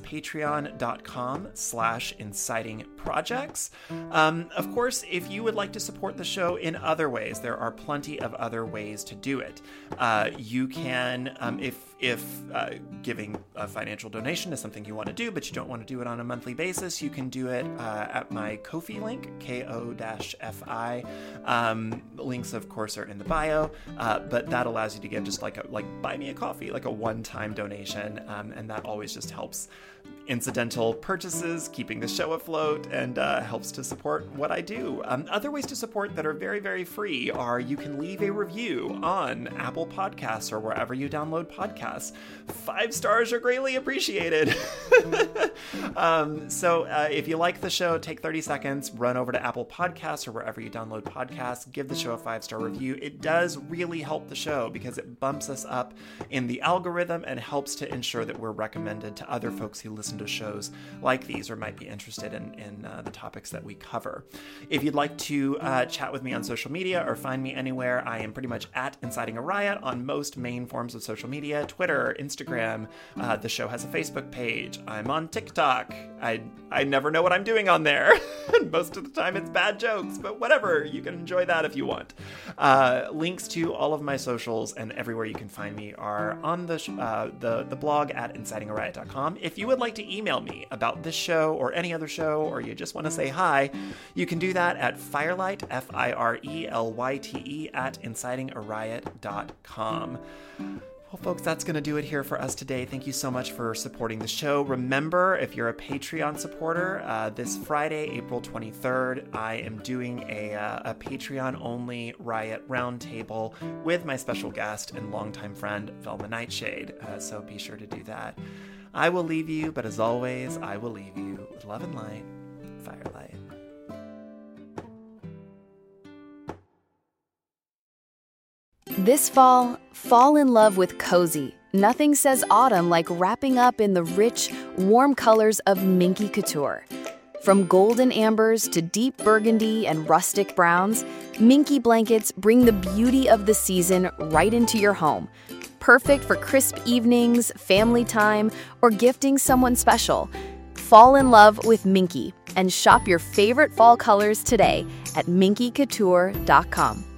C: patreon.com/incitingprojects. Of course, if you would like to support the show in other ways, there are plenty of other ways to do it. You can, if giving a financial donation is something you want to do, but you don't want to do it on a monthly basis, you can do it at my Ko-fi link, ko-fi. Links, of course, are in the bio, but that allows you to give just like buy me a coffee, like a one-time donation, and that always just helps incidental purchases, keeping the show afloat, and helps to support what I do. Other ways to support that are very, very free are you can leave a review on Apple Podcasts or wherever you download podcasts. 5 stars are greatly appreciated. So if you like the show, take 30 seconds, run over to Apple Podcasts or wherever you download podcasts, give the show a 5-star review. It does really help the show because it bumps us up in the algorithm and helps to ensure that we're recommended to other folks who listen to shows like these or might be interested in the topics that we cover. If you'd like to chat with me on social media or find me anywhere, I am pretty much at Inciting a Riot on most main forms of social media, Twitter, Instagram. The show has a Facebook page. I'm on TikTok. I never know what I'm doing on there. Most of the time it's bad jokes, but whatever. You can enjoy that if you want. Links to all of my socials and everywhere you can find me are on the blog at incitingariot.com. If you would like to email me about this show or any other show, or you just want to say hi, you can do that at firelight, FIRELYTE, at incitingariot.com. Well, folks, that's going to do it here for us today. Thank you so much for supporting the show. Remember, if you're a Patreon supporter, this Friday, April 23rd, I am doing a Patreon-only Riot Roundtable with my special guest and longtime friend, Velma Nightshade. So be sure to do that. I will leave you, but as always, I will leave you with love and light, Firelight.
E: This fall in love with cozy. Nothing says autumn like wrapping up in the rich, warm colors of Minky Couture. From golden ambers to deep burgundy and rustic browns, Minky blankets bring the beauty of the season right into your home. Perfect for crisp evenings, family time, or gifting someone special. Fall in love with Minky and shop your favorite fall colors today at minkycouture.com.